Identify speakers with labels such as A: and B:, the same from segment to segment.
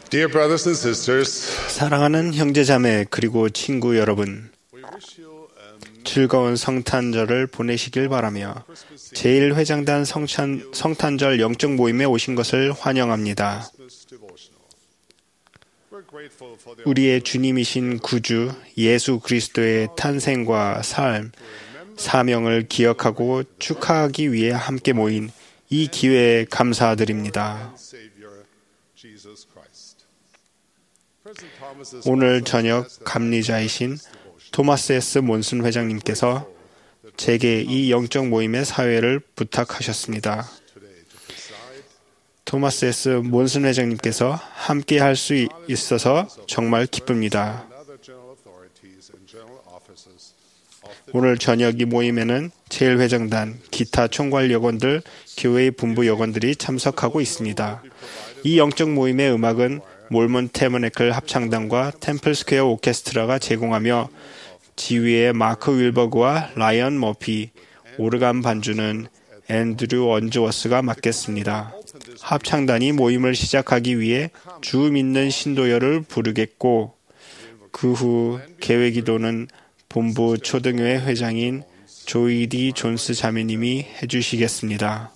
A: Dear brothers and sisters,
B: 사랑하는 형제자매 그리고 친구 여러분, 즐거운 성탄절을 보내시길 바라며 제1회장단 성탄절 영적 모임에 오신 것을 환영합니다. 우리의 주님이신 구주 예수 그리스도의 탄생과 삶, 사명을 기억하고 축하하기 위해 함께 모인 이 기회에 감사드립니다. 오늘 저녁 감리자이신 토마스 S. 몬슨 회장님께서 제게 이 영적 모임의 사회를 부탁하셨습니다. 토마스 S. 몬슨 회장님께서 함께 할 수 있어서 정말 기쁩니다. 오늘 저녁 이 모임에는 제1회장단, 기타 총괄 여건들, 교회의 분부 여건들이 참석하고 있습니다. 이 영적 모임의 음악은 몰몬 테머네클 합창단과 템플 스퀘어 오케스트라가 제공하며 지휘의 마크 윌버그와 라이언 머피, 오르간 반주는 앤드류 언즈워스가 맡겠습니다. 합창단이 모임을 시작하기 위해 주 믿는 신도여를 부르겠고 그 후 개회기도는 본부 초등교회 회장인 조이 디 존스 자매님이 해주시겠습니다.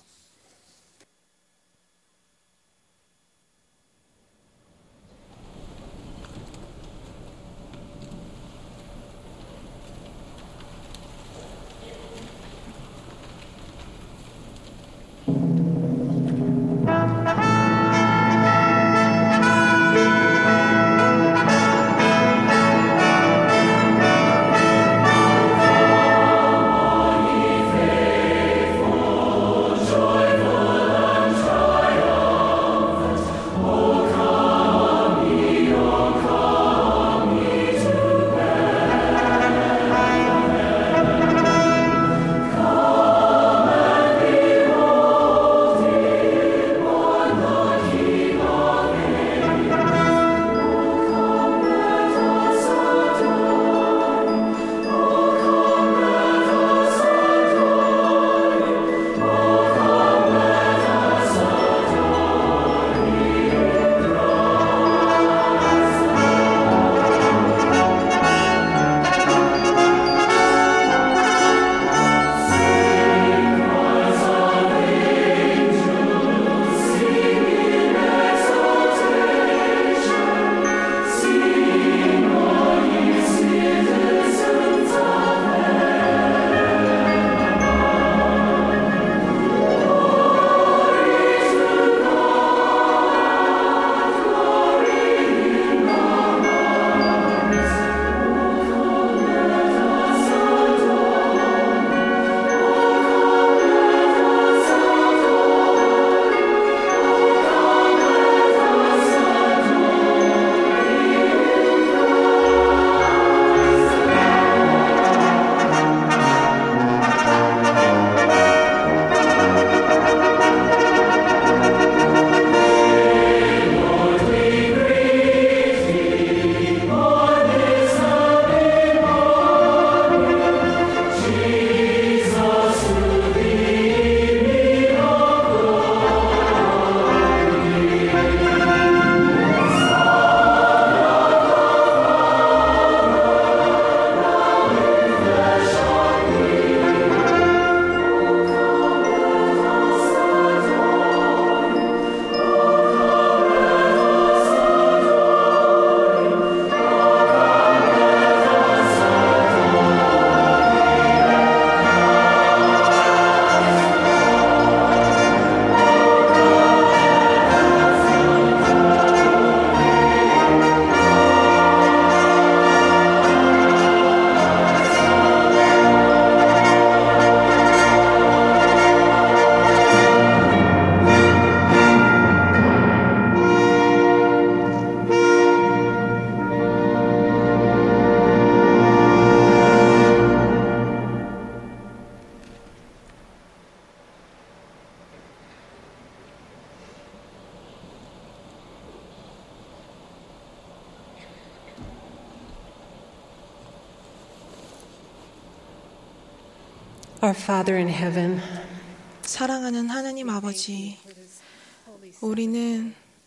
C: Our Father in heaven,
D: 사랑하는 하나님 아버지, 우리는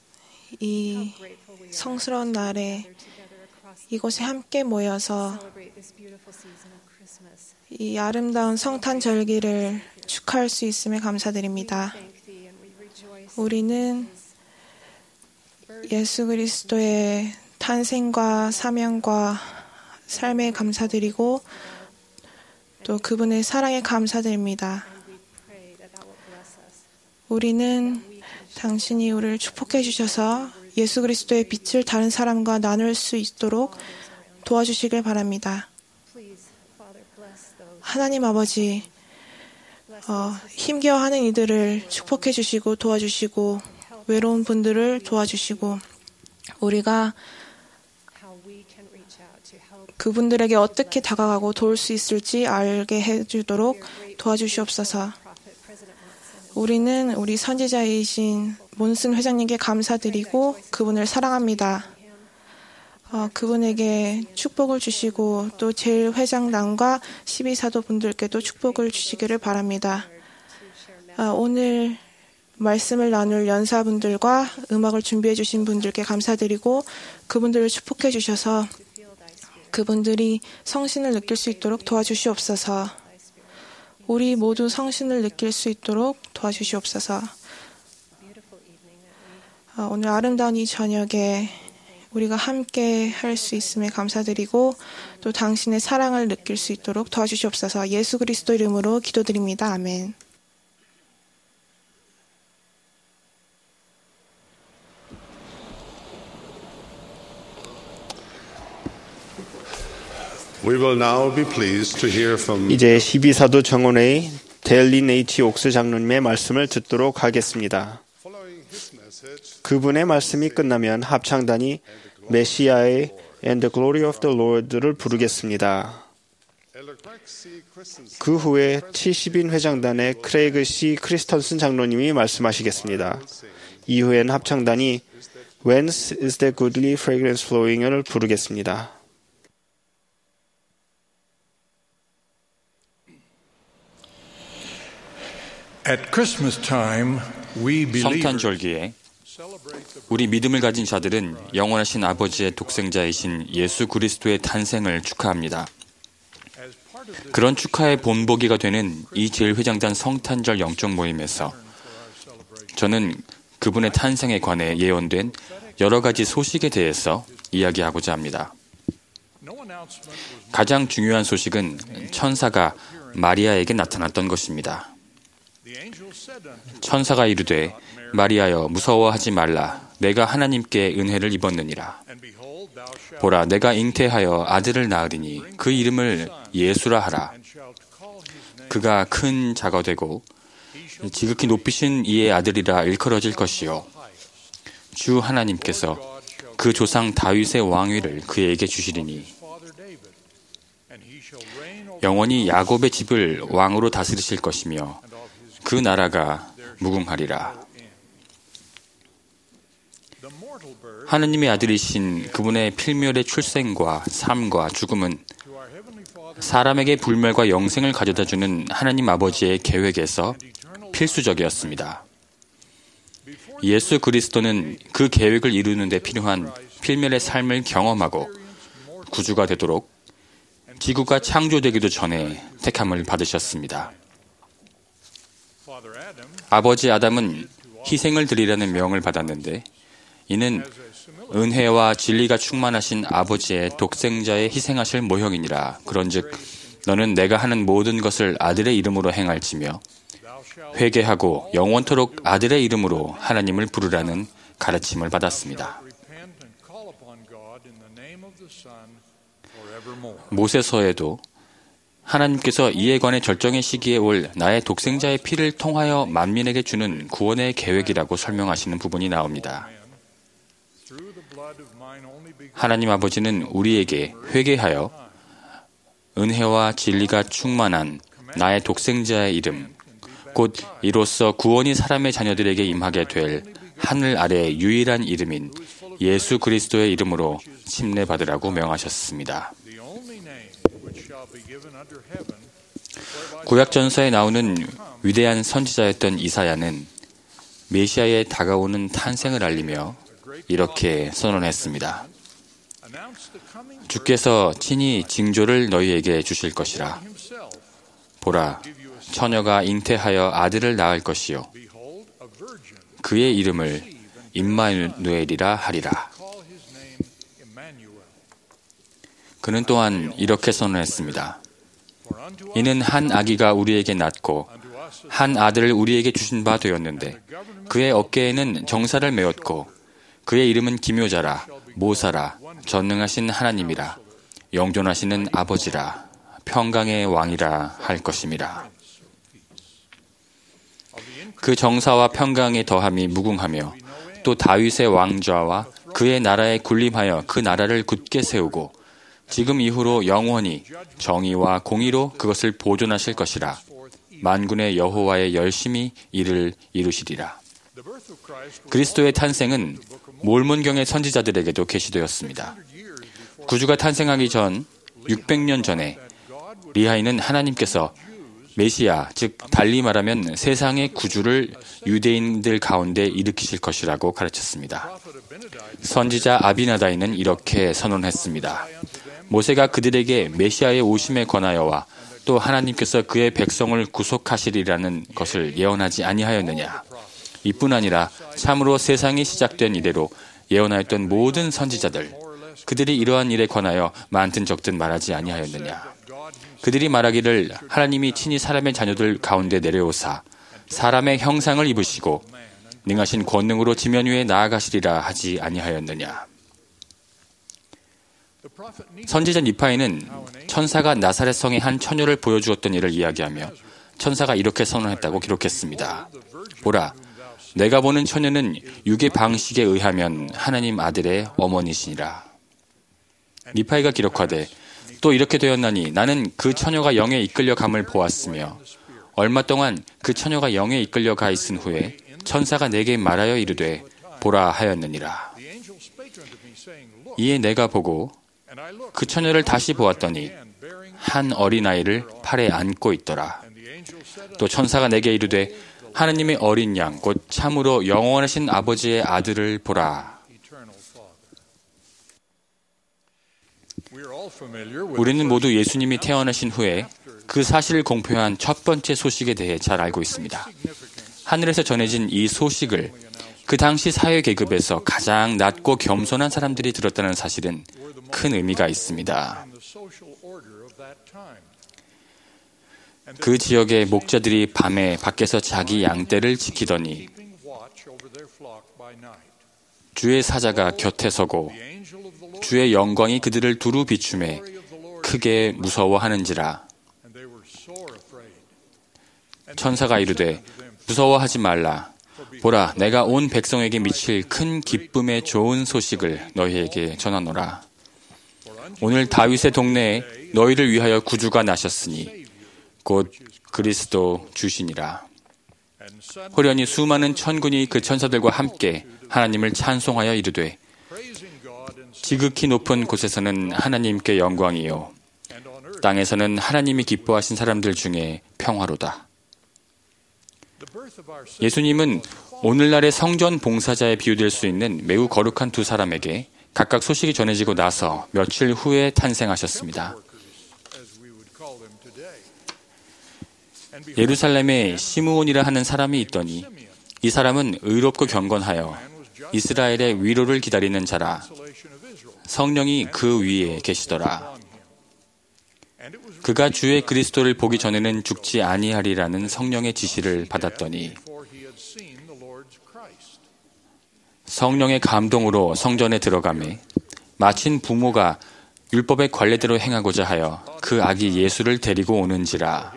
A: 이 성스러운 날에 이곳에 함께 모여서 이 아름다운 성탄 절기를 축하할 수 있음에 감사드립니다. 우리는 예수 그리스도의 탄생과 사명과 삶에 감사드리고 또 그분의 사랑에 감사드립니다. 우리는 당신이 우리를 축복해 주셔서 예수 그리스도의 빛을 다른 사람과 나눌 수 있도록 도와주시길 바랍니다. 하나님 아버지, 힘겨워하는 이들을 축복해 주시고 도와주시고 외로운 분들을 도와주시고 우리가 그분들에게 어떻게 다가가고 도울 수 있을지 알게 해주도록 도와주시옵소서. 우리는 우리 선지자이신 몬슨 회장님께 감사드리고 그분을 사랑합니다. 그분에게 축복을 주시고 또 제일 회장단과 12사도 분들께도 축복을 주시기를 바랍니다. 오늘 말씀을 나눌 연사분들과 음악을 준비해 주신 분들께 감사드리고 그분들을 축복해 주셔서 그분들이 성신을 느낄 수 있도록 도와주시옵소서. 우리 모두 성신을 느낄 수 있도록 도와주시옵소서. 오늘 아름다운 이 저녁에 우리가 함께 할 수 있음에 감사드리고 또 당신의 사랑을 느낄 수 있도록 도와주시옵소서. 예수 그리스도 이름으로 기도드립니다. 아멘.
D: We will now be pleased to hear from
B: 이제 12사도 정원회의 델린 H. 옥스 장로님의 말씀을 듣도록 하겠습니다. 그분의 말씀이 끝나면 합창단이 메시아의 And the Glory of the Lord를 부르겠습니다. 그 후에 70인 회장단의 크레이그 C. 크리스턴슨 장로님이 말씀하시겠습니다. 이후엔 합창단이 Whence is the goodly fragrance flowing을 부르겠습니다.
E: 성탄절기에 우리 믿음을 가진 자들은 영원하신 아버지의 독생자이신 예수 그리스도의 탄생을 축하합니다. 그런 축하의 본보기가 되는 이 제1회장단 성탄절 영적 모임에서 저는 그분의 탄생에 관해 예언된 여러 가지 소식에 대해서 이야기하고자 합니다. 가장 중요한 소식은 천사가 마리아에게 나타났던 것입니다. 천사가 이르되 마리아여 무서워하지 말라. 내가 하나님께 은혜를 입었느니라. 보라 내가 잉태하여 아들을 낳으리니 그 이름을 예수라 하라. 그가 큰 자가 되고 지극히 높이신 이의 아들이라 일컬어질 것이요 주 하나님께서 그 조상 다윗의 왕위를 그에게 주시리니 영원히 야곱의 집을 왕으로 다스리실 것이며 그 나라가 무궁하리라. 하느님의 아들이신 그분의 필멸의 출생과 삶과 죽음은 사람에게 불멸과 영생을 가져다주는 하나님 아버지의 계획에서 필수적이었습니다. 예수 그리스도는 그 계획을 이루는 데 필요한 필멸의 삶을 경험하고 구주가 되도록 지구가 창조되기도 전에 택함을 받으셨습니다. 아버지 아담은 희생을 드리라는 명을 받았는데 이는 은혜와 진리가 충만하신 아버지의 독생자의 희생하실 모형이니라. 그런즉 너는 내가 하는 모든 것을 아들의 이름으로 행할지며 회개하고 영원토록 아들의 이름으로 하나님을 부르라는 가르침을 받았습니다. 모세서에도 하나님께서 이에 관해 절정의 시기에 올 나의 독생자의 피를 통하여 만민에게 주는 구원의 계획이라고 설명하시는 부분이 나옵니다. 하나님 아버지는 우리에게 회개하여 은혜와 진리가 충만한 나의 독생자의 이름, 곧 이로써 구원이 사람의 자녀들에게 임하게 될 하늘 아래의 유일한 이름인 예수 그리스도의 이름으로 침례받으라고 명하셨습니다. 구약전서에 나오는 위대한 선지자였던 이사야는 메시아의 다가오는 탄생을 알리며 이렇게 선언했습니다. 주께서 친히 징조를 너희에게 주실 것이라. 보라, 처녀가 잉태하여 아들을 낳을 것이요 그의 이름을 임마누엘이라 하리라. 그는 또한 이렇게 선언했습니다. 이는 한 아기가 우리에게 낳고 한 아들을 우리에게 주신 바 되었는데 그의 어깨에는 정사를 메었고 그의 이름은 기묘자라, 모사라, 전능하신 하나님이라, 영존하시는 아버지라, 평강의 왕이라 할 것임이라. 그 정사와 평강의 더함이 무궁하며 또 다윗의 왕좌와 그의 나라에 군림하여 그 나라를 굳게 세우고 지금 이후로 영원히 정의와 공의로 그것을 보존하실 것이라. 만군의 여호와의 열심히 이를 이루시리라. 그리스도의 탄생은 몰몬경의 선지자들에게도 계시되었습니다. 구주가 탄생하기 전 600년 전에 리하이는 하나님께서 메시아, 즉 달리 말하면 세상의 구주를 유대인들 가운데 일으키실 것이라고 가르쳤습니다. 선지자 아비나다이는 이렇게 선언했습니다. 모세가 그들에게 메시아의 오심에 관하여와 또 하나님께서 그의 백성을 구속하시리라는 것을 예언하지 아니하였느냐. 이뿐 아니라 참으로 세상이 시작된 이래로 예언하였던 모든 선지자들, 그들이 이러한 일에 관하여 많든 적든 말하지 아니하였느냐. 그들이 말하기를 하나님이 친히 사람의 자녀들 가운데 내려오사 사람의 형상을 입으시고 능하신 권능으로 지면 위에 나아가시리라 하지 아니하였느냐. 선지자 니파이는 천사가 나사렛 성의 한 처녀를 보여주었던 일을 이야기하며 천사가 이렇게 선언했다고 기록했습니다. 보라, 내가 보는 처녀는 육의 방식에 의하면 하나님 아들의 어머니시니라. 니파이가 기록하되 또 이렇게 되었나니 나는 그 처녀가 영에 이끌려감을 보았으며 얼마 동안 그 처녀가 영에 이끌려가 있은 후에 천사가 내게 말하여 이르되 보라 하였느니라. 이에 내가 보고 그 처녀를 다시 보았더니 한 어린아이를 팔에 안고 있더라. 또 천사가 내게 이르되 하나님의 어린 양 곧 참으로 영원하신 아버지의 아들을 보라. 우리는 모두 예수님이 태어나신 후에 그 사실을 공표한 첫 번째 소식에 대해 잘 알고 있습니다. 하늘에서 전해진 이 소식을 그 당시 사회 계급에서 가장 낮고 겸손한 사람들이 들었다는 사실은 큰 의미가 있습니다. 그 지역의 목자들이 밤에 밖에서 자기 양떼를 지키더니 주의 사자가 곁에 서고 주의 영광이 그들을 두루 비추매 크게 무서워하는지라. 천사가 이르되 무서워하지 말라. 보라, 내가 온 백성에게 미칠 큰 기쁨의 좋은 소식을 너희에게 전하노라. 오늘 다윗의 동네에 너희를 위하여 구주가 나셨으니 곧 그리스도 주시니라. 호련히 수많은 천군이 그 천사들과 함께 하나님을 찬송하여 이르되 지극히 높은 곳에서는 하나님께 영광이요 땅에서는 하나님이 기뻐하신 사람들 중에 평화로다. 예수님은 오늘날의 성전 봉사자에 비유될 수 있는 매우 거룩한 두 사람에게 각각 소식이 전해지고 나서 며칠 후에 탄생하셨습니다. 예루살렘에 시므온이라 하는 사람이 있더니 이 사람은 의롭고 경건하여 이스라엘의 위로를 기다리는 자라. 성령이 그 위에 계시더라. 그가 주의 그리스도를 보기 전에는 죽지 아니하리라는 성령의 지시를 받았더니 성령의 감동으로 성전에 들어가매 마침 부모가 율법의 관례대로 행하고자 하여 그 아기 예수를 데리고 오는지라.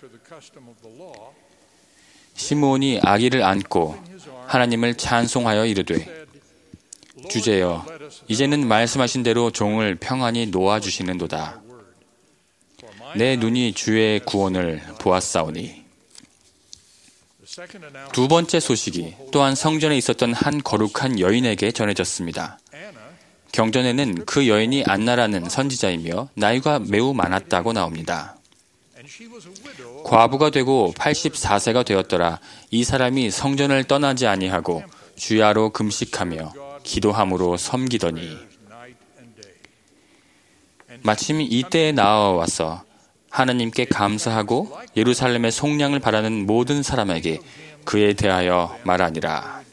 E: 시므온이 아기를 안고 하나님을 찬송하여 이르되 주제여 이제는 말씀하신 대로 종을 평안히 놓아주시는도다. 내 눈이 주의 구원을 보았사오니. 두 번째 소식이 또한 성전에 있었던 한 거룩한 여인에게 전해졌습니다. 경전에는 그 여인이 안나라는 선지자이며 나이가 매우 많았다고 나옵니다. 과부가 되고 84세가 되었더라. 이 사람이 성전을 떠나지 아니하고 주야로 금식하며 기도함으로 섬기더니 마침 이때에 나와서 하나님께 감사하고 예루살렘의 속량을 바라는 모든 사람에게 그에 대하여 말하니라.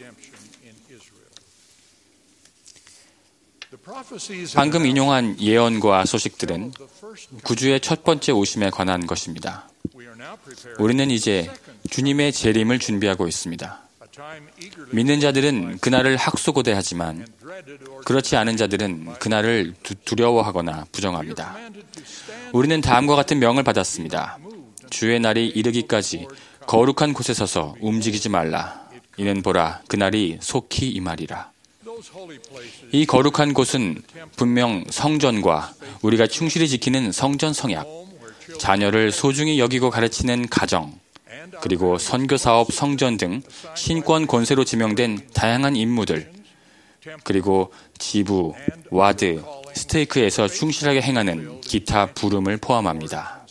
E: 방금 인용한 예언과 소식들은 구주의 첫 번째 오심에 관한 것입니다. 우리는 이제 주님의 재림을 준비하고 있습니다. 믿는 자들은 그날을 학수고대하지만 그렇지 않은 자들은 그날을 두려워하거나 부정합니다. 우리는 다음과 같은 명을 받았습니다. 주의 날이 이르기까지 거룩한 곳에 서서 움직이지 말라. 이는 보라, 그날이 속히 임하리라. 이 거룩한 곳은 분명 성전과 우리가 충실히 지키는 성전 성약, 자녀를 소중히 여기고 가르치는 가정, 그리고 선교사업 성전 등 신권 권세로 지명된 다양한 임무들, 그리고 지부, 와드, 스테이크에서 충실하게 행하는 기타 부름을 포함합니다.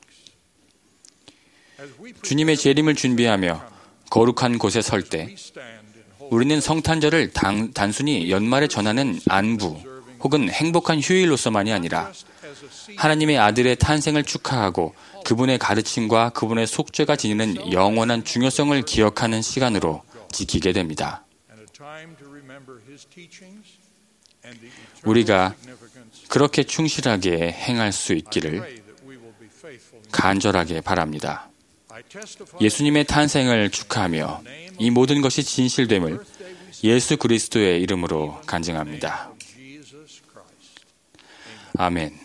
E: 주님의 재림을 준비하며 거룩한 곳에 설 때 우리는 성탄절을 단순히 연말에 전하는 안부 혹은 행복한 휴일로서만이 아니라 하나님의 아들의 탄생을 축하하고 그분의 가르침과 그분의 속죄가 지니는 영원한 중요성을 기억하는 시간으로 지키게 됩니다. 우리가 그렇게 충실하게 행할 수 있기를 간절하게 바랍니다. 예수님의 탄생을 축하하며 이 모든 것이 진실됨을 예수 그리스도의 이름으로 간증합니다. 아멘.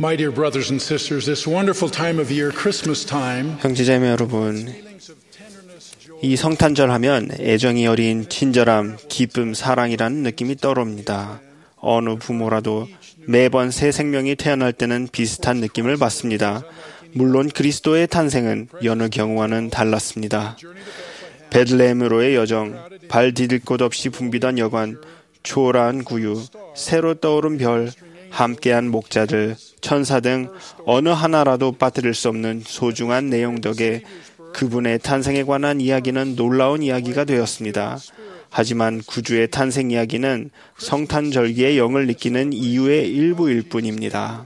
F: My dear brothers and sisters, this wonderful time of year, Christmas time,
B: 형제자매 여러분, 이 성탄절 하면 애정이 어린 친절함, 기쁨, 사랑이라는 느낌이 떠오릅니다. 어느 부모라도 매번 새 생명이 태어날 때는 비슷한 느낌을 받습니다. 물론 그리스도의 탄생은 여느 경우와는 달랐습니다. 베들레헴으로의 여정, 발 디딜 곳 없이 붐비던 여관, 초라한 구유, 새로 떠오른 별, 함께한 목자들, 천사 등 어느 하나라도 빠뜨릴 수 없는 소중한 내용 덕에 그분의 탄생에 관한 이야기는 놀라운 이야기가 되었습니다. 하지만 구주의 탄생 이야기는 성탄절기의 영을 느끼는 이유의 일부일 뿐입니다.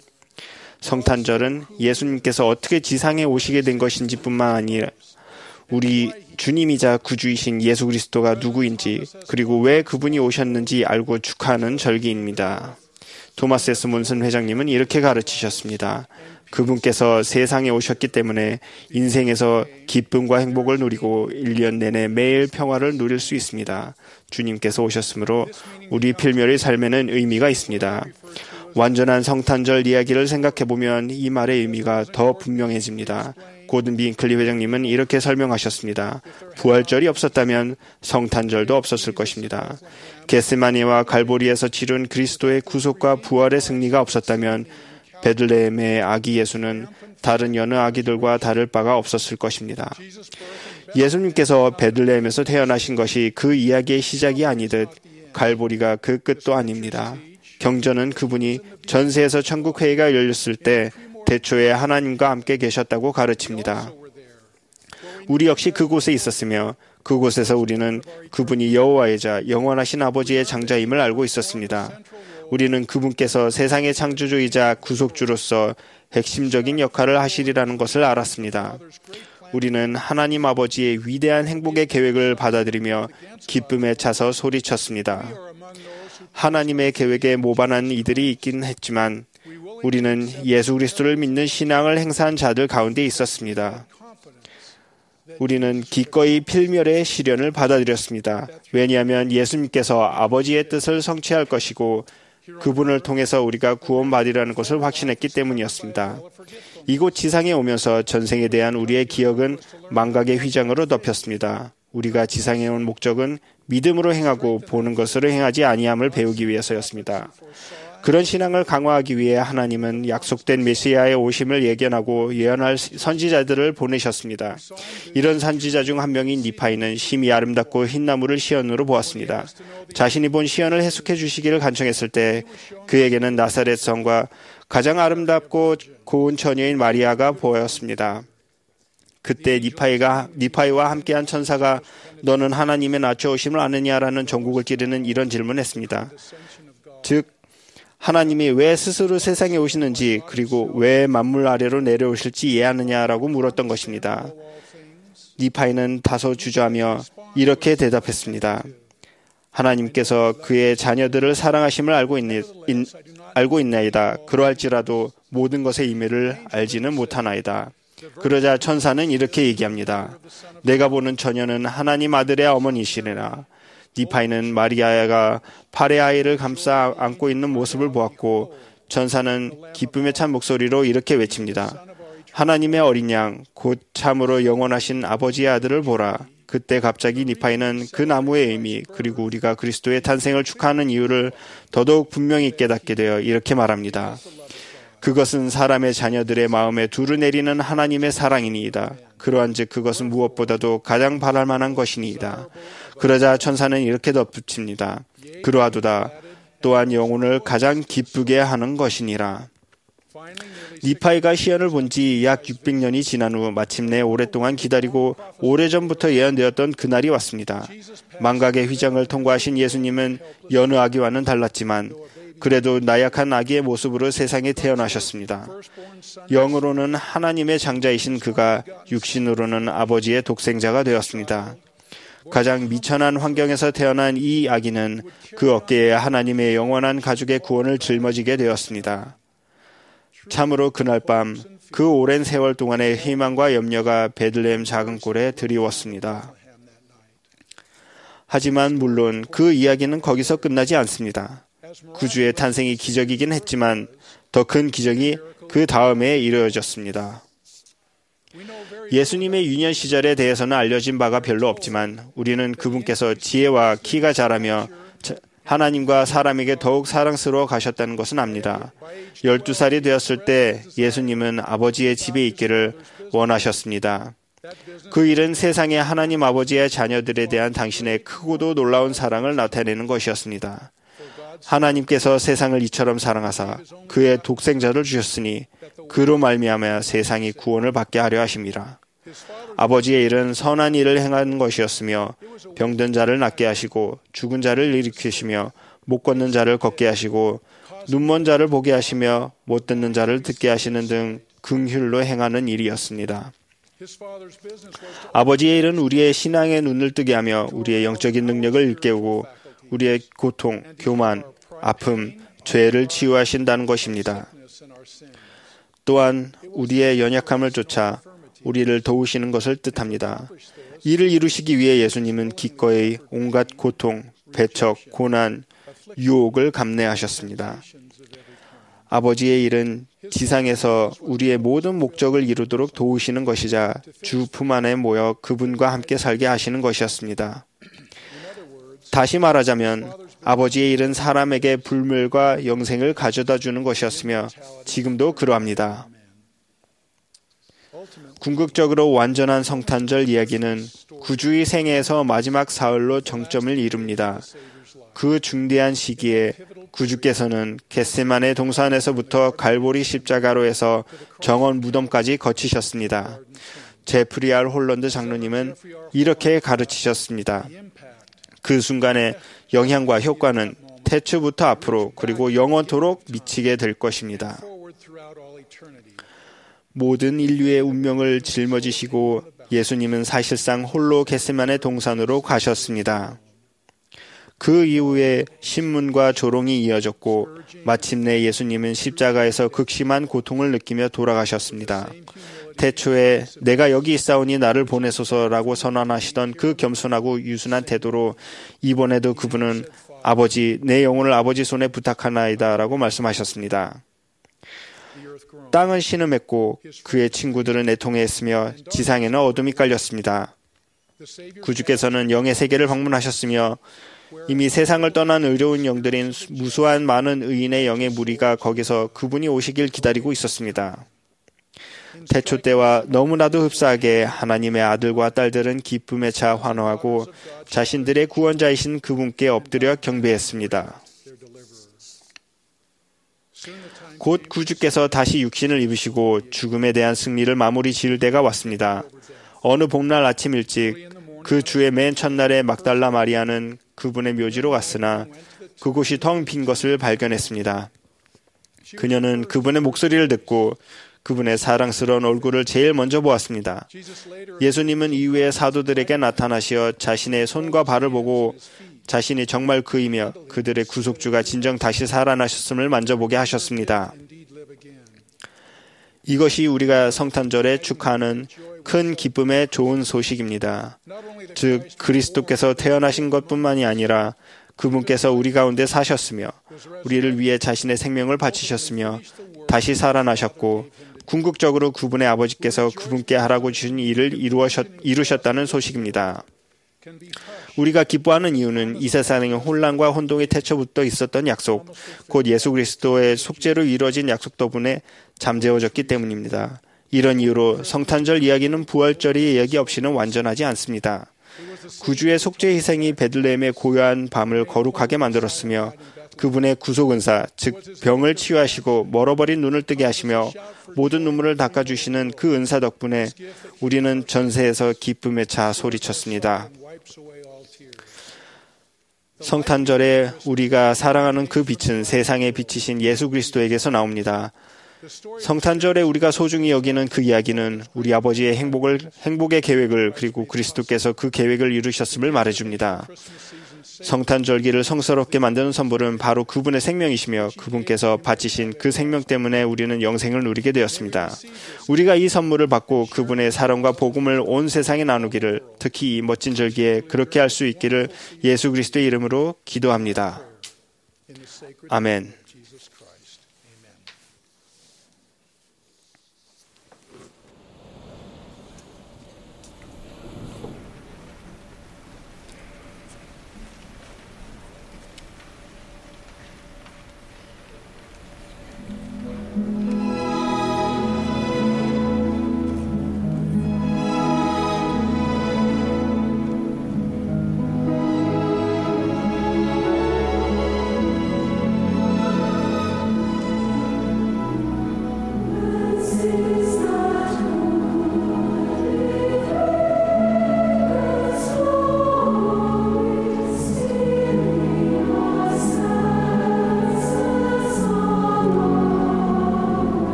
B: 성탄절은 예수님께서 어떻게 지상에 오시게 된 것인지 뿐만 아니라 우리 주님이자 구주이신 예수 그리스도가 누구인지 그리고 왜 그분이 오셨는지 알고 축하하는 절기입니다. 토마스 S. 몬슨 회장님은 이렇게 가르치셨습니다. 그분께서 세상에 오셨기 때문에 인생에서 기쁨과 행복을 누리고 1년 내내 매일 평화를 누릴 수 있습니다. 주님께서 오셨으므로 우리 필멸의 삶에는 의미가 있습니다. 완전한 성탄절 이야기를 생각해보면 이 말의 의미가 더 분명해집니다. 고든 빈클리 회장님은 이렇게 설명하셨습니다. 부활절이 없었다면 성탄절도 없었을 것입니다. 겟세마네와 갈보리에서 치른 그리스도의 구속과 부활의 승리가 없었다면 베들레헴의 아기 예수는 다른 여느 아기들과 다를 바가 없었을 것입니다. 예수님께서 베들레헴에서 태어나신 것이 그 이야기의 시작이 아니듯 갈보리가 그 끝도 아닙니다. 경전은 그분이 전세에서 천국 회의가 열렸을 때 대초에 하나님과 함께 계셨다고 가르칩니다. 우리 역시 그곳에 있었으며 그곳에서 우리는 그분이 여호와이자 영원하신 아버지의 장자임을 알고 있었습니다. 우리는 그분께서 세상의 창조주이자 구속주로서 핵심적인 역할을 하시리라는 것을 알았습니다. 우리는 하나님 아버지의 위대한 행복의 계획을 받아들이며 기쁨에 차서 소리쳤습니다. 하나님의 계획에 모반한 이들이 있긴 했지만 우리는 예수 그리스도를 믿는 신앙을 행사한 자들 가운데 있었습니다. 우리는 기꺼이 필멸의 시련을 받아들였습니다. 왜냐하면 예수님께서 아버지의 뜻을 성취할 것이고 그분을 통해서 우리가 구원받으리라는 것을 확신했기 때문이었습니다. 이곳 지상에 오면서 전생에 대한 우리의 기억은 망각의 휘장으로 덮였습니다. 우리가 지상에 온 목적은 믿음으로 행하고 보는 것으로 행하지 아니함을 배우기 위해서였습니다. 그런 신앙을 강화하기 위해 하나님은 약속된 메시아의 오심을 예견하고 예언할 선지자들을 보내셨습니다. 이런 선지자 중 한 명인 니파이는 심히 아름답고 흰 나무를 시연으로 보았습니다. 자신이 본 시연을 해석해 주시기를 간청했을 때 그에게는 나사렛 성과 가장 아름답고 고운 처녀인 마리아가 보였습니다. 그때 니파이와 함께한 천사가 너는 하나님의 낮춰오심을 아느냐라는 전국을 찌르는 이런 질문했습니다. 즉 하나님이 왜 스스로 세상에 오시는지 그리고 왜 만물 아래로 내려오실지 이해하느냐라고 물었던 것입니다. 니파이는 다소 주저하며 이렇게 대답했습니다. 하나님께서 그의 자녀들을 사랑하심을 알고 있나이다. 그러할지라도 모든 것의 임의를 알지는 못하나이다. 그러자 천사는 이렇게 얘기합니다. 내가 보는 처녀는 하나님 아들의 어머니시리라. 니파이는 마리아가 팔에 아이를 감싸 안고 있는 모습을 보았고 천사는 기쁨에 찬 목소리로 이렇게 외칩니다. 하나님의 어린 양, 곧 참으로 영원하신 아버지의 아들을 보라. 그때 갑자기 니파이는 그 나무의 의미 그리고 우리가 그리스도의 탄생을 축하하는 이유를 더더욱 분명히 깨닫게 되어 이렇게 말합니다. 그것은 사람의 자녀들의 마음에 두루 내리는 하나님의 사랑이니이다. 그러한즉 그것은 무엇보다도 가장 바랄 만한 것이니이다. 그러자 천사는 이렇게 덧붙입니다. 그러하도다. 또한 영혼을 가장 기쁘게 하는 것이니라. 니파이가 시연을 본 지 약 600년이 지난 후 마침내 오랫동안 기다리고 오래전부터 예언되었던 그날이 왔습니다. 망각의 휘장을 통과하신 예수님은 여느 아기와는 달랐지만 그래도 나약한 아기의 모습으로 세상에 태어나셨습니다. 영으로는 하나님의 장자이신 그가 육신으로는 아버지의 독생자가 되었습니다. 가장 미천한 환경에서 태어난 이 아기는 그 어깨에 하나님의 영원한 가족의 구원을 짊어지게 되었습니다. 참으로 그날 밤 그 오랜 세월 동안의 희망과 염려가 베들레헴 작은 꼴에 드리웠습니다. 하지만 물론 그 이야기는 거기서 끝나지 않습니다. 구주의 탄생이 기적이긴 했지만 더 큰 기적이 그 다음에 이루어졌습니다. 예수님의 유년 시절에 대해서는 알려진 바가 별로 없지만 우리는 그분께서 지혜와 키가 자라며 하나님과 사람에게 더욱 사랑스러워 가셨다는 것은 압니다. 12살이 되었을 때 예수님은 아버지의 집에 있기를 원하셨습니다. 그 일은 세상의 하나님 아버지의 자녀들에 대한 당신의 크고도 놀라운 사랑을 나타내는 것이었습니다. 하나님께서 세상을 이처럼 사랑하사 그의 독생자를 주셨으니 그로 말미암아 세상이 구원을 받게 하려 하심이라. 아버지의 일은 선한 일을 행하는 것이었으며 병든 자를 낫게 하시고 죽은 자를 일으키시며 못 걷는 자를 걷게 하시고 눈먼 자를 보게 하시며 못 듣는 자를 듣게 하시는 등 긍휼로 행하는 일이었습니다. 아버지의 일은 우리의 신앙의 눈을 뜨게 하며 우리의 영적인 능력을 일깨우고 우리의 고통, 교만, 아픔, 죄를 치유하신다는 것입니다. 또한 우리의 연약함을 쫓아 우리를 도우시는 것을 뜻합니다. 이를 이루시기 위해 예수님은 기꺼이 온갖 고통, 배척, 고난, 유혹을 감내하셨습니다. 아버지의 일은 지상에서 우리의 모든 목적을 이루도록 도우시는 것이자 주 품 안에 모여 그분과 함께 살게 하시는 것이었습니다. 다시 말하자면 아버지의 일은 사람에게 불멸과 영생을 가져다 주는 것이었으며 지금도 그러합니다. 궁극적으로 완전한 성탄절 이야기는 구주의 생애에서 마지막 사흘로 정점을 이룹니다. 그 중대한 시기에 구주께서는 겟세마네 동산에서부터 갈보리 십자가로에서 정원 무덤까지 거치셨습니다. 제프리 R. 홀런드 장로님은 이렇게 가르치셨습니다. 그 순간의 영향과 효과는 태초부터 앞으로 그리고 영원토록 미치게 될 것입니다. 모든 인류의 운명을 짊어지시고 예수님은 사실상 홀로 겟세마네 동산으로 가셨습니다. 그 이후에 신문과 조롱이 이어졌고 마침내 예수님은 십자가에서 극심한 고통을 느끼며 돌아가셨습니다. 태초에 내가 여기 있사오니 나를 보내소서라고 선언하시던 그 겸손하고 유순한 태도로 이번에도 그분은 아버지, 내 영혼을 아버지 손에 부탁하나이다 라고 말씀하셨습니다. 땅은 신음했고 그의 친구들은 애통해했으며 지상에는 어둠이 깔렸습니다. 구주께서는 영의 세계를 방문하셨으며 이미 세상을 떠난 의로운 영들인 무수한 많은 의인의 영의 무리가 거기서 그분이 오시길 기다리고 있었습니다. 태초 때와 너무나도 흡사하게 하나님의 아들과 딸들은 기쁨에 차 환호하고 자신들의 구원자이신 그분께 엎드려 경배했습니다. 곧 구주께서 다시 육신을 입으시고 죽음에 대한 승리를 마무리 지을 때가 왔습니다. 어느 봄날 아침 일찍 그 주의 맨 첫날에 막달라 마리아는 그분의 묘지로 갔으나 그곳이 텅 빈 것을 발견했습니다. 그녀는 그분의 목소리를 듣고 그분의 사랑스러운 얼굴을 제일 먼저 보았습니다. 예수님은 이후에 사도들에게 나타나시어 자신의 손과 발을 보고 자신이 정말 그이며 그들의 구속주가 진정 다시 살아나셨음을 만져보게 하셨습니다. 이것이 우리가 성탄절에 축하하는 큰 기쁨의 좋은 소식입니다. 즉 그리스도께서 태어나신 것뿐만이 아니라 그분께서 우리 가운데 사셨으며 우리를 위해 자신의 생명을 바치셨으며 다시 살아나셨고 궁극적으로 그분의 아버지께서 그분께 하라고 주신 일을 이루셨다는 소식입니다. 우리가 기뻐하는 이유는 이 세상의 혼란과 혼동이 태초부터 있었던 약속, 곧 예수 그리스도의 속죄로 이루어진 약속 덕분에 잠재워졌기 때문입니다. 이런 이유로 성탄절 이야기는 부활절의 이야기 없이는 완전하지 않습니다. 구주의 속죄 희생이 베들레헴의 고요한 밤을 거룩하게 만들었으며 그분의 구속은사, 즉 병을 치유하시고 멀어버린 눈을 뜨게 하시며 모든 눈물을 닦아주시는 그 은사 덕분에 우리는 전세에서 기쁨에 차 소리쳤습니다. 성탄절에 우리가 사랑하는 그 빛은 세상의 빛이신 예수 그리스도에게서 나옵니다. 성탄절에 우리가 소중히 여기는 그 이야기는 우리 아버지의 행복의 계획을 그리고 그리스도께서 그 계획을 이루셨음을 말해줍니다. 성탄절기를 성스럽게 만드는 선물은 바로 그분의 생명이시며 그분께서 바치신 그 생명 때문에 우리는 영생을 누리게 되었습니다. 우리가 이 선물을 받고 그분의 사랑과 복음을 온 세상에 나누기를, 특히 이 멋진 절기에 그렇게 할 수 있기를 예수 그리스도의 이름으로 기도합니다. 아멘.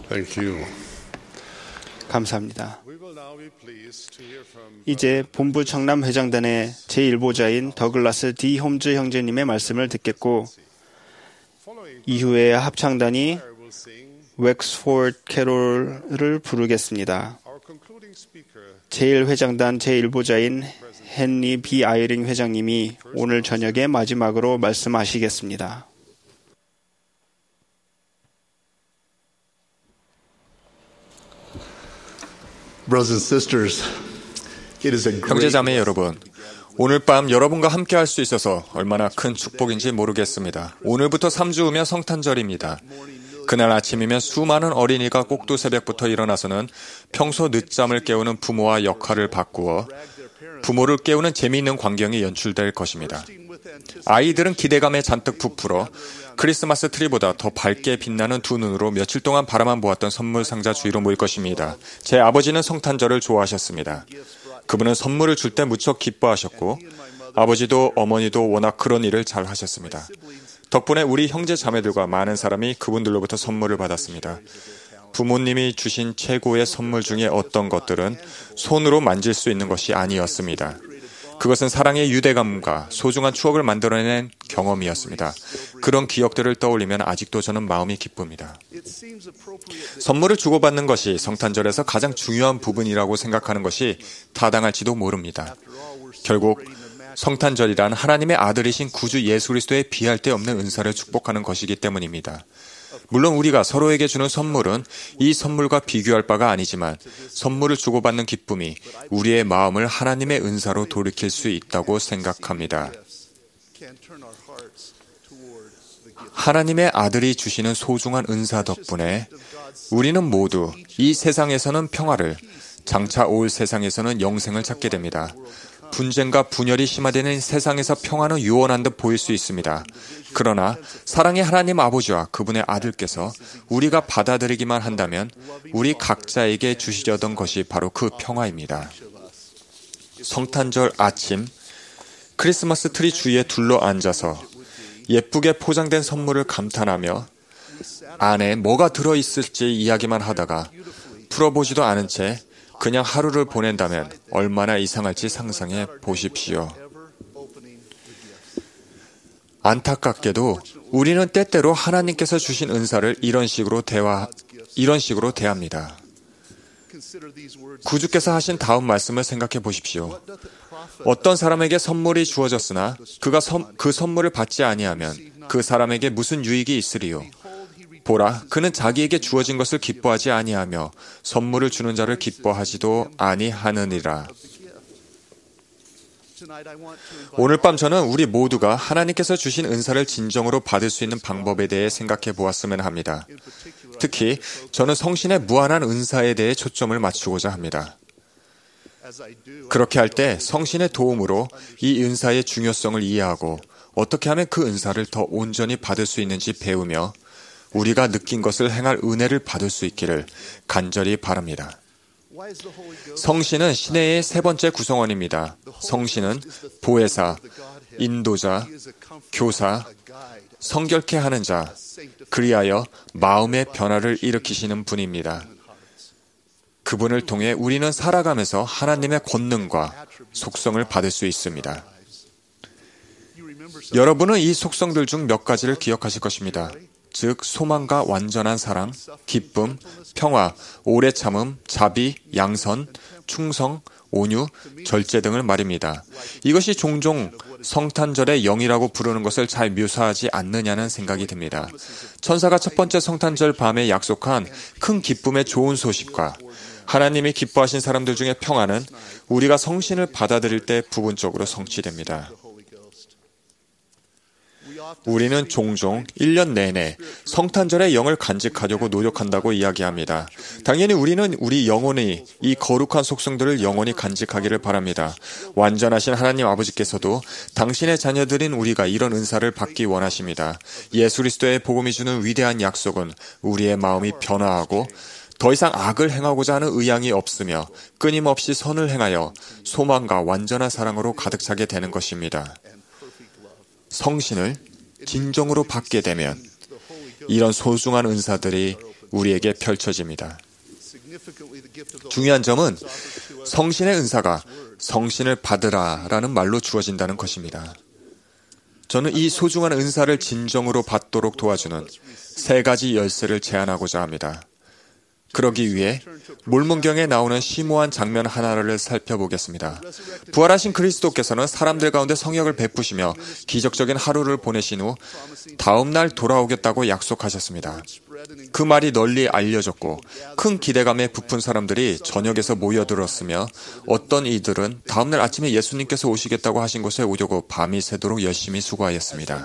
D: Thank you.
B: 감사합니다.
D: We will now be pleased to hear from
B: 이제 본부 청남 회장단의 제1보자인 더글라스 D. 홈즈 형제님의 말씀을 듣겠고 이후에 합창단이
D: will sing
B: 웩스포드 캐롤을 부르겠습니다.
D: our concluding speaker.
B: 제1회장단 제1보자인 헨리 B. 아이링 회장님이 오늘 저녁에 마지막으로 말씀하시겠습니다.
G: Brothers and sisters, it is a great
H: 형제자매 여러분, 오늘 밤 여러분과 함께 할 수 있어서 얼마나 큰 축복인지 모르겠습니다. 오늘부터 3주 후면 성탄절입니다. 그날 아침이면 수많은 어린이가 꼭두 새벽부터 일어나서는 평소 늦잠을 깨우는 부모와 역할을 바꾸어 부모를 깨우는 재미있는 광경이 연출될 것입니다. 아이들은 기대감에 잔뜩 부풀어 크리스마스 트리보다 더 밝게 빛나는 두 눈으로 며칠 동안 바라만 보았던 선물 상자 주위로 모일 것입니다. 제 아버지는 성탄절을 좋아하셨습니다. 그분은 선물을 줄 때 무척 기뻐하셨고 아버지도 어머니도 워낙 그런 일을 잘 하셨습니다. 덕분에 우리 형제 자매들과 많은 사람이 그분들로부터 선물을 받았습니다. 부모님이 주신 최고의 선물 중에 어떤 것들은 손으로 만질 수 있는 것이 아니었습니다. 그것은 사랑의 유대감과 소중한 추억을 만들어낸 경험이었습니다. 그런 기억들을 떠올리면 아직도 저는 마음이 기쁩니다. 선물을 주고받는 것이 성탄절에서 가장 중요한 부분이라고 생각하는 것이 타당할지도 모릅니다. 결국 성탄절이란 하나님의 아들이신 구주 예수 그리스도의 비할 데 없는 은사를 축복하는 것이기 때문입니다. 물론 우리가 서로에게 주는 선물은 이 선물과 비교할 바가 아니지만 선물을 주고받는 기쁨이 우리의 마음을 하나님의 은사로 돌이킬 수 있다고 생각합니다. 하나님의 아들이 주시는 소중한 은사 덕분에 우리는 모두 이 세상에서는 평화를, 장차 올 세상에서는 영생을 찾게 됩니다. 분쟁과 분열이 심화되는 세상에서 평화는 유언한 듯 보일 수 있습니다. 그러나 사랑의 하나님 아버지와 그분의 아들께서 우리가 받아들이기만 한다면 우리 각자에게 주시려던 것이 바로 그 평화입니다. 성탄절 아침 크리스마스 트리 주위에 둘러앉아서 예쁘게 포장된 선물을 감탄하며 안에 뭐가 들어있을지 이야기만 하다가 풀어보지도 않은 채 그냥 하루를 보낸다면 얼마나 이상할지 상상해 보십시오. 안타깝게도 우리는 때때로 하나님께서 주신 은사를 이런 식으로 대합니다. 구주께서 하신 다음 말씀을 생각해 보십시오. 어떤 사람에게 선물이 주어졌으나 그가 그 선물을 받지 아니하면 그 사람에게 무슨 유익이 있으리요? 보라, 그는 자기에게 주어진 것을 기뻐하지 아니하며 선물을 주는 자를 기뻐하지도 아니하느니라. 오늘 밤 저는 우리 모두가 하나님께서 주신 은사를 진정으로 받을 수 있는 방법에 대해 생각해 보았으면 합니다. 특히 저는 성신의 무한한 은사에 대해 초점을 맞추고자 합니다. 그렇게 할 때 성신의 도움으로 이 은사의 중요성을 이해하고 어떻게 하면 그 은사를 더 온전히 받을 수 있는지 배우며 우리가 느낀 것을 행할 은혜를 받을 수 있기를 간절히 바랍니다. 성신은 신의 세 번째 구성원입니다. 성신은 보혜사, 인도자, 교사, 성결케 하는 자, 그리하여 마음의 변화를 일으키시는 분입니다. 그분을 통해 우리는 살아가면서 하나님의 권능과 속성을 받을 수 있습니다. 여러분은 이 속성들 중 몇 가지를 기억하실 것입니다. 즉 소망과 완전한 사랑, 기쁨, 평화, 오래 참음, 자비, 양선, 충성, 온유, 절제 등을 말입니다. 이것이 종종 성탄절의 영이라고 부르는 것을 잘 묘사하지 않느냐는 생각이 듭니다. 천사가 첫 번째 성탄절 밤에 약속한 큰 기쁨의 좋은 소식과 하나님이 기뻐하신 사람들 중에 평화는 우리가 성신을 받아들일 때 부분적으로 성취됩니다. 우리는 종종 1년 내내 성탄절의 영을 간직하려고 노력한다고 이야기합니다. 당연히 우리는 우리 영혼이 이 거룩한 속성들을 영원히 간직하기를 바랍니다. 완전하신 하나님 아버지께서도 당신의 자녀들인 우리가 이런 은사를 받기 원하십니다. 예수 그리스도의 복음이 주는 위대한 약속은 우리의 마음이 변화하고 더 이상 악을 행하고자 하는 의향이 없으며 끊임없이 선을 행하여 소망과 완전한 사랑으로 가득 차게 되는 것입니다. 성신을 진정으로 받게 되면 이런 소중한 은사들이 우리에게 펼쳐집니다. 중요한 점은 성신의 은사가 성신을 받으라라는 말로 주어진다는 것입니다. 저는 이 소중한 은사를 진정으로 받도록 도와주는 3가지 열쇠를 제안하고자 합니다. 그러기 위해 몰몬경에 나오는 심오한 장면 하나를 살펴보겠습니다. 부활하신 그리스도께서는 사람들 가운데 성역을 베푸시며 기적적인 하루를 보내신 후 다음 날 돌아오겠다고 약속하셨습니다. 그 말이 널리 알려졌고 큰 기대감에 부푼 사람들이 저녁에서 모여들었으며 어떤 이들은 다음 날 아침에 예수님께서 오시겠다고 하신 곳에 오려고 밤이 새도록 열심히 수고하였습니다.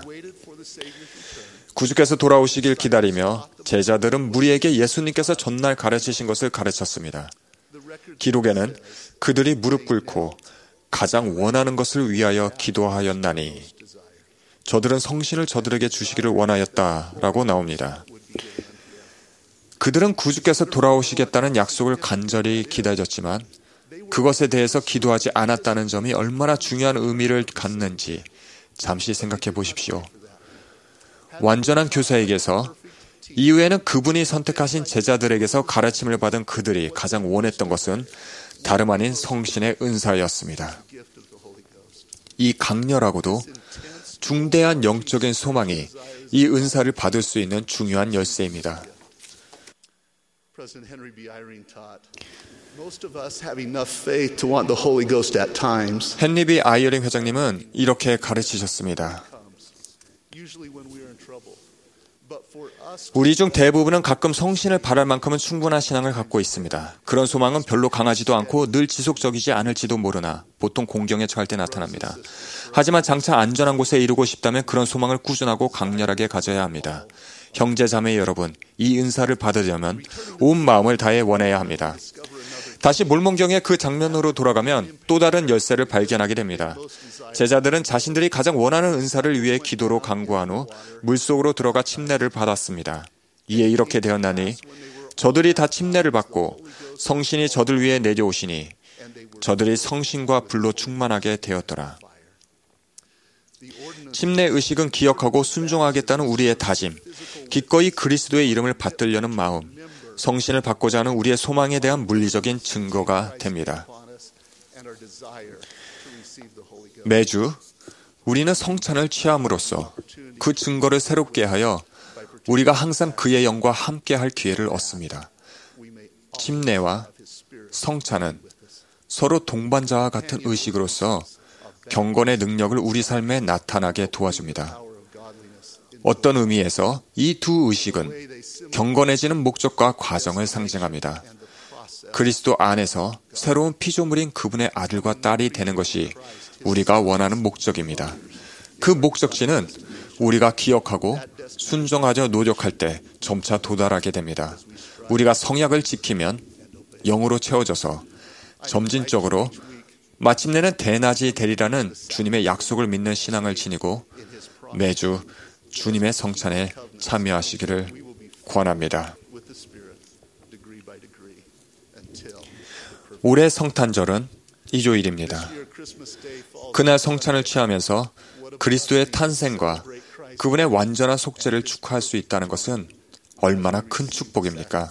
H: 구주께서 돌아오시길 기다리며 제자들은 무리에게 예수님께서 전날 가르치신 것을 가르쳤습니다. 기록에는 그들이 무릎 꿇고 가장 원하는 것을 위하여 기도하였나니 저들은 성신을 저들에게 주시기를 원하였다라고 나옵니다. 그들은 구주께서 돌아오시겠다는 약속을 간절히 기다렸지만 그것에 대해서 기도하지 않았다는 점이 얼마나 중요한 의미를 갖는지 잠시 생각해 보십시오. 완전한 교사에게서 이후에는 그분이 선택하신 제자들에게서 가르침을 받은 그들이 가장 원했던 것은 다름 아닌 성신의 은사였습니다. 이 강렬하고도 중대한 영적인 소망이 이 은사를 받을 수 있는 중요한 열쇠입니다.
G: President Henry B. Eyring taught, most of us have enough faith to want the Holy Ghost at times.
H: 헨리 B. 아이어링 회장님은 이렇게 가르치셨습니다.
G: Usually when we are in trouble. But for us,
H: 우리 중 대부분은 가끔 성신을 바랄 만큼은 충분한 신앙을 갖고 있습니다. 그런 소망은 별로 강하지도 않고 늘 지속적이지 않을지도 모르나 보통 공경에 처할 때 나타납니다. 하지만 장차 안전한 곳에 이르고 싶다면 그런 소망을 꾸준하고 강렬하게 가져야 합니다. 형제 자매 여러분, 이 은사를 받으려면 온 마음을 다해 원해야 합니다. 다시 몰몬경의 그 장면으로 돌아가면 또 다른 열쇠를 발견하게 됩니다. 제자들은 자신들이 가장 원하는 은사를 위해 기도로 간구한 후 물속으로 들어가 침례를 받았습니다. 이에 이렇게 되었나니 저들이 다 침례를 받고 성신이 저들 위에 내려오시니 저들이 성신과 불로 충만하게 되었더라. 침례 의식은 기억하고 순종하겠다는 우리의 다짐, 기꺼이 그리스도의 이름을 받들려는 마음, 성신을 받고자 하는 우리의 소망에 대한 물리적인 증거가 됩니다. 매주 우리는 성찬을 취함으로써 그 증거를 새롭게 하여 우리가 항상 그의 영과 함께할 기회를 얻습니다. 침례와 성찬은 서로 동반자와 같은 의식으로서 경건의 능력을 우리 삶에 나타나게 도와줍니다. 어떤 의미에서 이 두 의식은 경건해지는 목적과 과정을 상징합니다. 그리스도 안에서 새로운 피조물인 그분의 아들과 딸이 되는 것이 우리가 원하는 목적입니다. 그 목적지는 우리가 기억하고 순종하려 노력할 때 점차 도달하게 됩니다. 우리가 성약을 지키면 영으로 채워져서 점진적으로 마침내는 대낮이 되리라는 주님의 약속을 믿는 신앙을 지니고 매주 주님의 성찬에 참여하시기를 권합니다. 올해 성탄절은 이조일입니다. 그날 성찬을 취하면서 그리스도의 탄생과 그분의 완전한 속죄를 축하할 수 있다는 것은 얼마나 큰 축복입니까?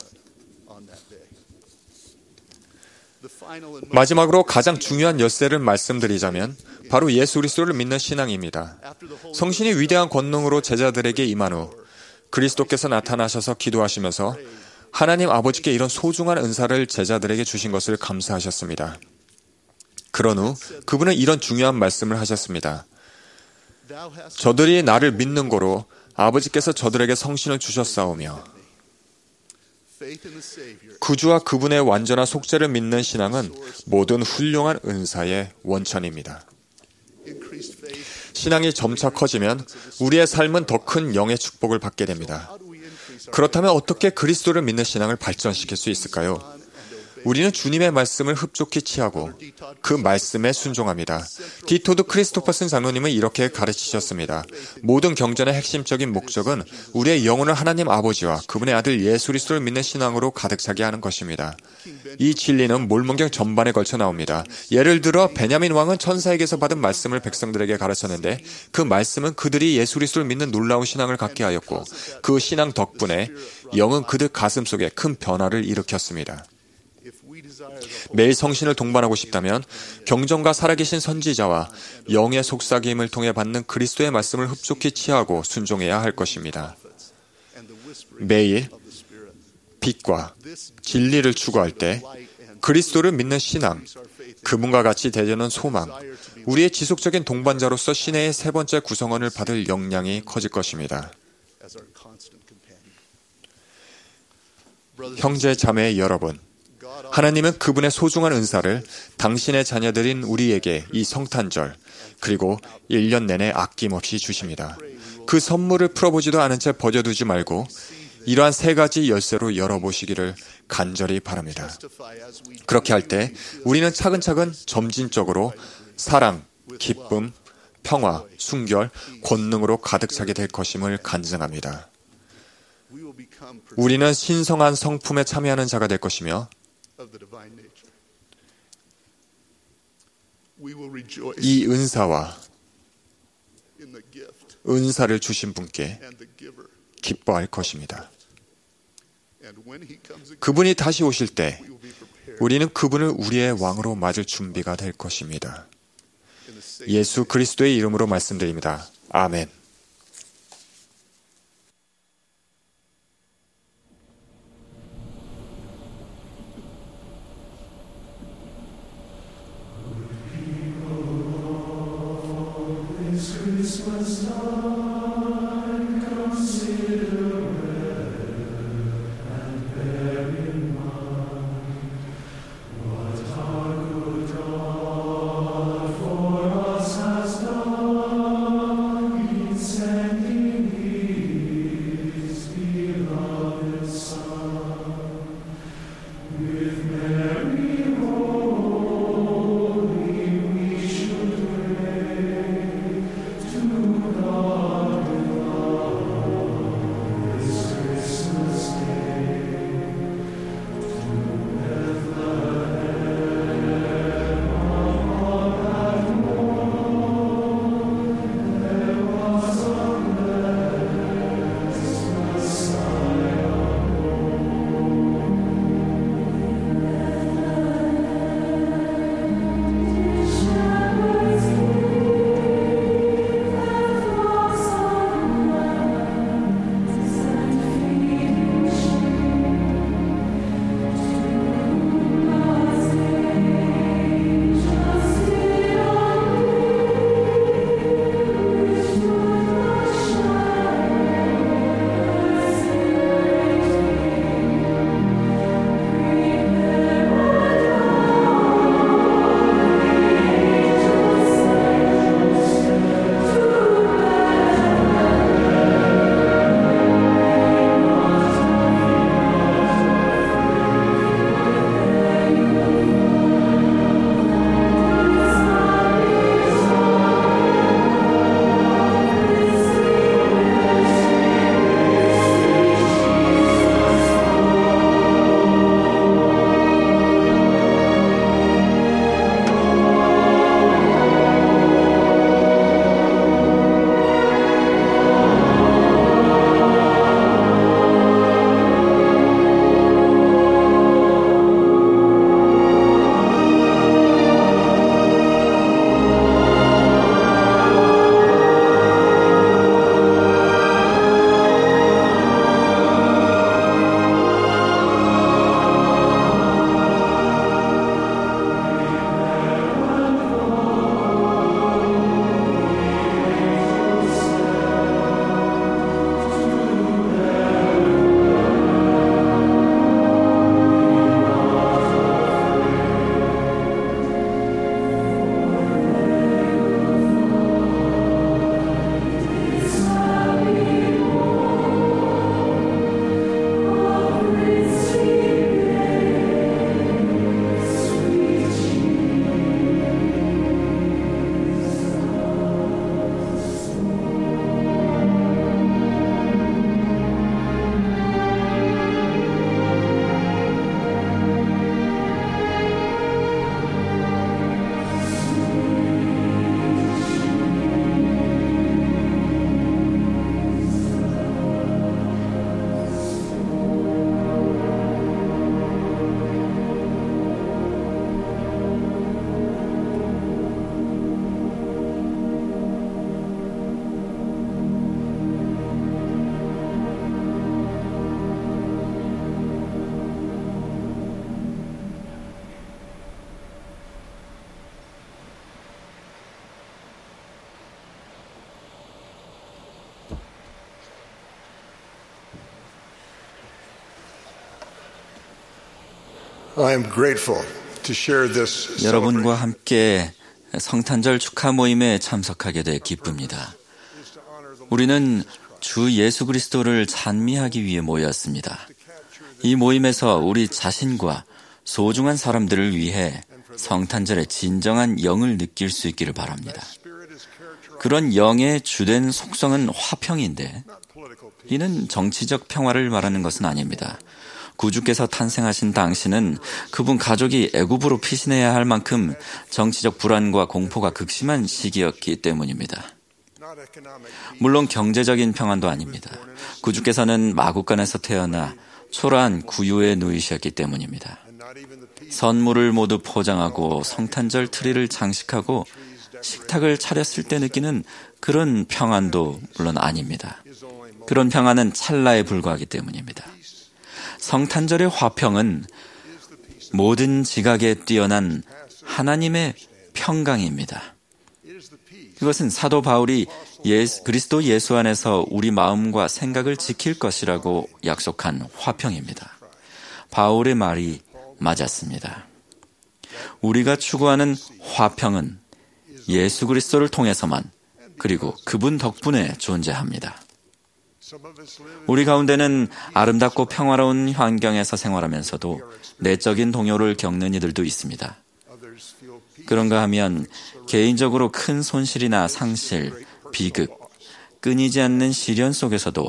H: 마지막으로 가장 중요한 열쇠를 말씀드리자면 바로 예수 그리스도를 믿는 신앙입니다. 성신이 위대한 권능으로 제자들에게 임한 후 그리스도께서 나타나셔서 기도하시면서 하나님 아버지께 이런 소중한 은사를 제자들에게 주신 것을 감사하셨습니다. 그런 후 그분은 이런 중요한 말씀을 하셨습니다. 저들이 나를 믿는 고로 아버지께서 저들에게 성신을 주셨사오며 구주와 그분의 완전한 속죄를 믿는 신앙은 모든 훌륭한 은사의 원천입니다. 신앙이 점차 커지면 우리의 삶은 더 큰 영의 축복을 받게 됩니다. 그렇다면 어떻게 그리스도를 믿는 신앙을 발전시킬 수 있을까요? 우리는 주님의 말씀을 흡족히 취하고 그 말씀에 순종합니다. 디토드 크리스토퍼슨 장로님은 이렇게 가르치셨습니다. 모든 경전의 핵심적인 목적은 우리의 영혼을 하나님 아버지와 그분의 아들 예수 그리스도를 믿는 신앙으로 가득 차게 하는 것입니다. 이 진리는 몰몬경 전반에 걸쳐 나옵니다. 예를 들어 베냐민 왕은 천사에게서 받은 말씀을 백성들에게 가르쳤는데 그 말씀은 그들이 예수 그리스도를 믿는 놀라운 신앙을 갖게 하였고 그 신앙 덕분에 영은 그들 가슴 속에 큰 변화를 일으켰습니다. 매일 성신을 동반하고 싶다면 경전과 살아계신 선지자와 영의 속삭임을 통해 받는 그리스도의 말씀을 흡족히 취하고 순종해야 할 것입니다. 매일 빛과 진리를 추구할 때 그리스도를 믿는 신앙, 그분과 같이 되려는 소망, 우리의 지속적인 동반자로서 시내의 세 번째 구성원을 받을 역량이 커질 것입니다. 형제 자매 여러분, 하나님은 그분의 소중한 은사를 당신의 자녀들인 우리에게 이 성탄절 그리고 1년 내내 아낌없이 주십니다. 그 선물을 풀어보지도 않은 채 버려두지 말고 이러한 세 가지 열쇠로 열어보시기를 간절히 바랍니다. 그렇게 할 때 우리는 차근차근 점진적으로 사랑, 기쁨, 평화, 순결, 권능으로 가득 차게 될 것임을 간증합니다. 우리는 신성한 성품에 참여하는 자가 될 것이며 이 은사와 은사를 주신 분께 기뻐할 것입니다. 그분이 다시 오실 때 우리는 그분을 우리의 왕으로 맞을 준비가 될 것입니다. 예수 그리스도의 이름으로 말씀드립니다. 아멘.
F: I am grateful to share this
I: 여러분과 함께 성탄절 축하 모임에 참석하게 돼 기쁩니다. 우리는 주 예수 그리스도를 찬미하기 위해 모였습니다. 이 모임에서 우리 자신과 소중한 사람들을 위해 성탄절의 진정한 영을 느낄 수 있기를 바랍니다. 그런 영의 주된 속성은 화평인데 이는 정치적 평화를 말하는 것은 아닙니다. 구주께서 탄생하신 당시는 그분 가족이 애굽으로 피신해야 할 만큼 정치적 불안과 공포가 극심한 시기였기 때문입니다. 물론 경제적인 평안도 아닙니다. 구주께서는 마국간에서 태어나 초라한 구유에 누이셨기 때문입니다. 선물을 모두 포장하고 성탄절 트리를 장식하고 식탁을 차렸을 때 느끼는 그런 평안도 물론 아닙니다. 그런 평안은 찰나에 불과하기 때문입니다. 성탄절의 화평은 모든 지각에 뛰어난 하나님의 평강입니다. 그것은 사도 바울이 그리스도 예수 안에서 우리 마음과 생각을 지킬 것이라고 약속한 화평입니다. 바울의 말이 맞았습니다. 우리가 추구하는 화평은 예수 그리스도를 통해서만 그리고 그분 덕분에 존재합니다. 우리 가운데는 아름답고 평화로운 환경에서 생활하면서도 내적인 동요를 겪는 이들도 있습니다. 그런가 하면 개인적으로 큰 손실이나 상실, 비극, 끊이지 않는 시련 속에서도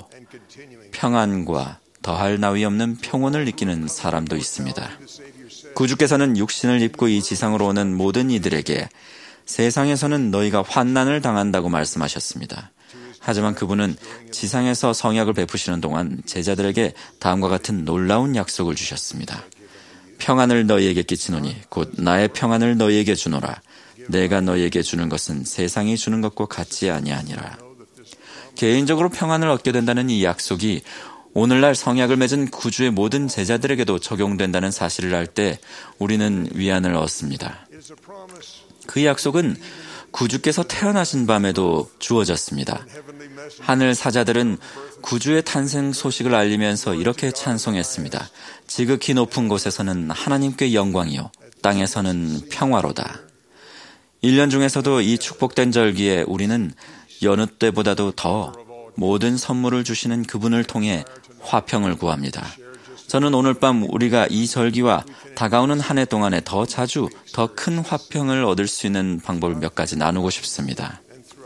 I: 평안과 더할 나위 없는 평온을 느끼는 사람도 있습니다. 구주께서는 육신을 입고 이 지상으로 오는 모든 이들에게 세상에서는 너희가 환난을 당한다고 말씀하셨습니다. 하지만 그분은 지상에서 성약을 베푸시는 동안 제자들에게 다음과 같은 놀라운 약속을 주셨습니다. 평안을 너희에게 끼치노니 곧 나의 평안을 너희에게 주노라. 내가 너희에게 주는 것은 세상이 주는 것과 같지 아니하니라. 개인적으로 평안을 얻게 된다는 이 약속이 오늘날 성약을 맺은 구주의 모든 제자들에게도 적용된다는 사실을 알 때 우리는 위안을 얻습니다. 그 약속은 구주께서 태어나신 밤에도 주어졌습니다. 하늘 사자들은 구주의 탄생 소식을 알리면서 이렇게 찬송했습니다. 지극히 높은 곳에서는 하나님께 영광이요 땅에서는 평화로다. 1년 중에서도 이 축복된 절기에 우리는 여느 때보다도 더 모든 선물을 주시는 그분을 통해 화평을 구합니다. 저는 오늘 밤 우리가 이 절기와 다가오는 한 해 동안에 더 자주 더 큰 화평을 얻을 수 있는 방법을 몇 가지 나누고 싶습니다.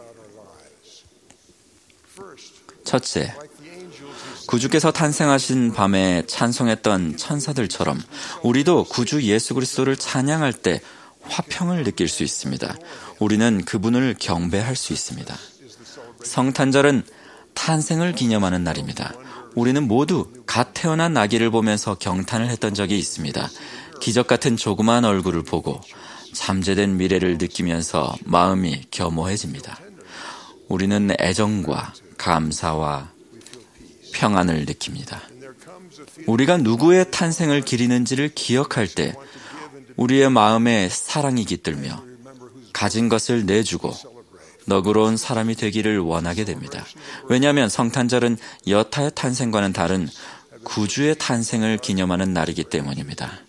I: 첫째, 구주께서 탄생하신 밤에 찬송했던 천사들처럼 우리도 구주 예수 그리스도를 찬양할 때 화평을 느낄 수 있습니다. 우리는 그분을 경배할 수 있습니다. 성탄절은 탄생을 기념하는 날입니다. 우리는 모두 갓 태어난 아기를 보면서 경탄을 했던 적이 있습니다. 기적 같은 조그마한 얼굴을 보고 잠재된 미래를 느끼면서 마음이 겸허해집니다. 우리는 애정과 감사와 평안을 느낍니다. 우리가 누구의 탄생을 기리는지를 기억할 때 우리의 마음에 사랑이 깃들며 가진 것을 내주고 너그러운 사람이 되기를 원하게 됩니다. 왜냐하면 성탄절은 여타의 탄생과는 다른 구주의 탄생을 기념하는 날이기 때문입니다.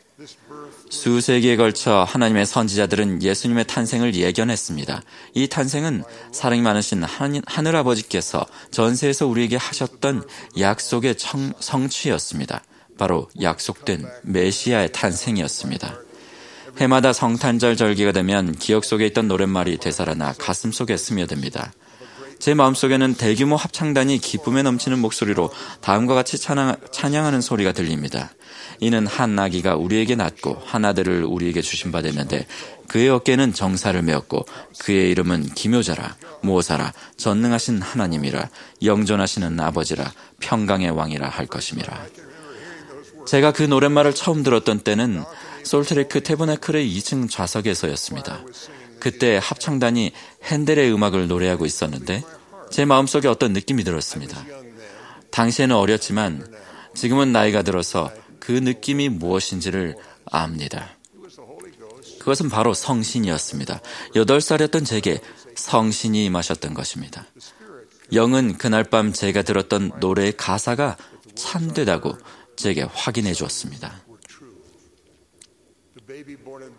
I: 수세기에 걸쳐 하나님의 선지자들은 예수님의 탄생을 예견했습니다. 이 탄생은 사랑이 많으신 하늘아버지께서 전세에서 우리에게 하셨던 약속의 성취였습니다. 바로 약속된 메시아의 탄생이었습니다. 해마다 성탄절 절기가 되면 기억 속에 있던 노랫말이 되살아나 가슴 속에 스며듭니다. 제 마음속에는 대규모 합창단이 기쁨에 넘치는 목소리로 다음과 같이 찬양하는 소리가 들립니다. 이는 한 아기가 우리에게 낳고 한 아들을 우리에게 주신 바 됐는데 그의 어깨에는 정사를 메었고 그의 이름은 기묘자라 모사라 전능하신 하나님이라 영존하시는 아버지라 평강의 왕이라 할 것임이라. 제가 그 노랫말을 처음 들었던 때는 솔트레이크 태버나클의 2층 좌석에서였습니다. 그때 합창단이 핸델의 음악을 노래하고 있었는데 제 마음속에 어떤 느낌이 들었습니다. 당시에는 어렸지만 지금은 나이가 들어서 그 느낌이 무엇인지를 압니다. 그것은 바로 성신이었습니다. 8살이었던 제게 성신이 임하셨던 것입니다. 영은 그날 밤 제가 들었던 노래의 가사가 참되다고 제게 확인해 주었습니다.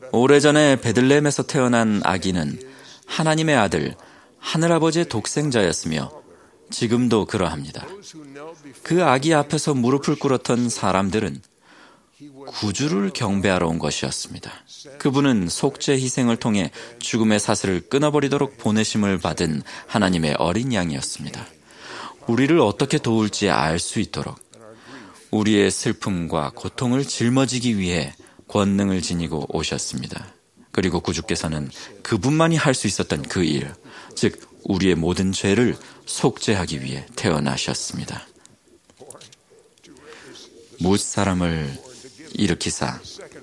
I: 오래전에 베들레헴에서 태어난 아기는 하나님의 아들, 하늘아버지의 독생자였으며 지금도 그러합니다. 그 아기 앞에서 무릎을 꿇었던 사람들은 구주를 경배하러 온 것이었습니다. 그분은 속죄 희생을 통해 죽음의 사슬을 끊어버리도록 보내심을 받은 하나님의 어린 양이었습니다. 우리를 어떻게 도울지 알 수 있도록 우리의 슬픔과 고통을 짊어지기 위해 권능을 지니고 오셨습니다. 그리고 구주께서는 그분만이 할 수 있었던 그 일, 즉 우리의 모든 죄를 속죄하기 위해 태어나셨습니다. 무사람을 일으키사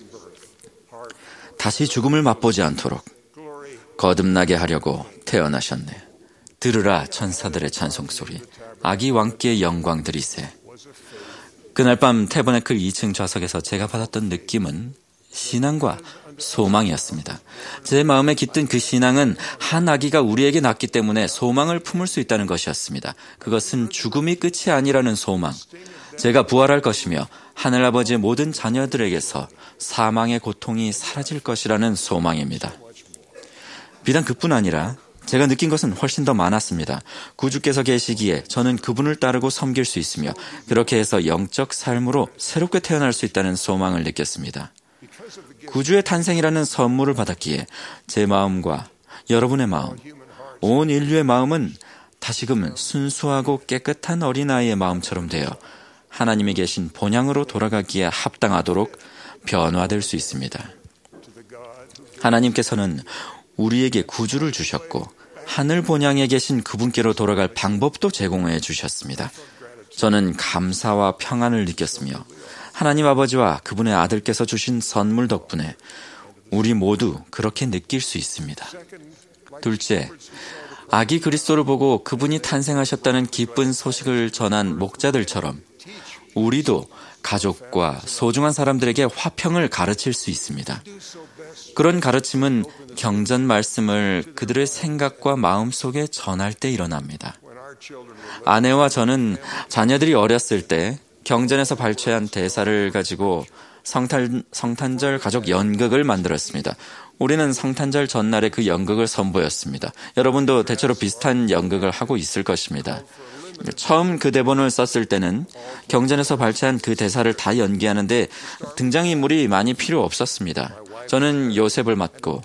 I: 다시 죽음을 맛보지 않도록 거듭나게 하려고 태어나셨네. 들으라 천사들의 찬송소리, 아기 왕께 영광 드리세. 그날 밤 태버네클 2층 좌석에서 제가 받았던 느낌은 신앙과 소망이었습니다. 제 마음에 깃든 그 신앙은 한 아기가 우리에게 낳기 때문에 소망을 품을 수 있다는 것이었습니다. 그것은 죽음이 끝이 아니라는 소망. 제가 부활할 것이며 하늘아버지의 모든 자녀들에게서 사망의 고통이 사라질 것이라는 소망입니다. 비단 그뿐 아니라 제가 느낀 것은 훨씬 더 많았습니다. 구주께서 계시기에 저는 그분을 따르고 섬길 수 있으며 그렇게 해서 영적 삶으로 새롭게 태어날 수 있다는 소망을 느꼈습니다. 구주의 탄생이라는 선물을 받았기에 제 마음과 여러분의 마음, 온 인류의 마음은 다시금 순수하고 깨끗한 어린아이의 마음처럼 되어 하나님이 계신 본향으로 돌아가기에 합당하도록 변화될 수 있습니다. 하나님께서는 우리에게 구주를 주셨고 하늘 본향에 계신 그분께로 돌아갈 방법도 제공해 주셨습니다. 저는 감사와 평안을 느꼈으며 하나님 아버지와 그분의 아들께서 주신 선물 덕분에 우리 모두 그렇게 느낄 수 있습니다. 둘째, 아기 그리스도를 보고 그분이 탄생하셨다는 기쁜 소식을 전한 목자들처럼 우리도 가족과 소중한 사람들에게 화평을 가르칠 수 있습니다. 그런 가르침은 경전 말씀을 그들의 생각과 마음 속에 전할 때 일어납니다. 아내와 저는 자녀들이 어렸을 때 경전에서 발췌한 대사를 가지고 성탄절 가족 연극을 만들었습니다. 우리는 성탄절 전날에 그 연극을 선보였습니다. 여러분도 대체로 비슷한 연극을 하고 있을 것입니다. 처음 그 대본을 썼을 때는 경전에서 발췌한 그 대사를 다 연기하는데 등장인물이 많이 필요 없었습니다. 저는 요셉을 맡고,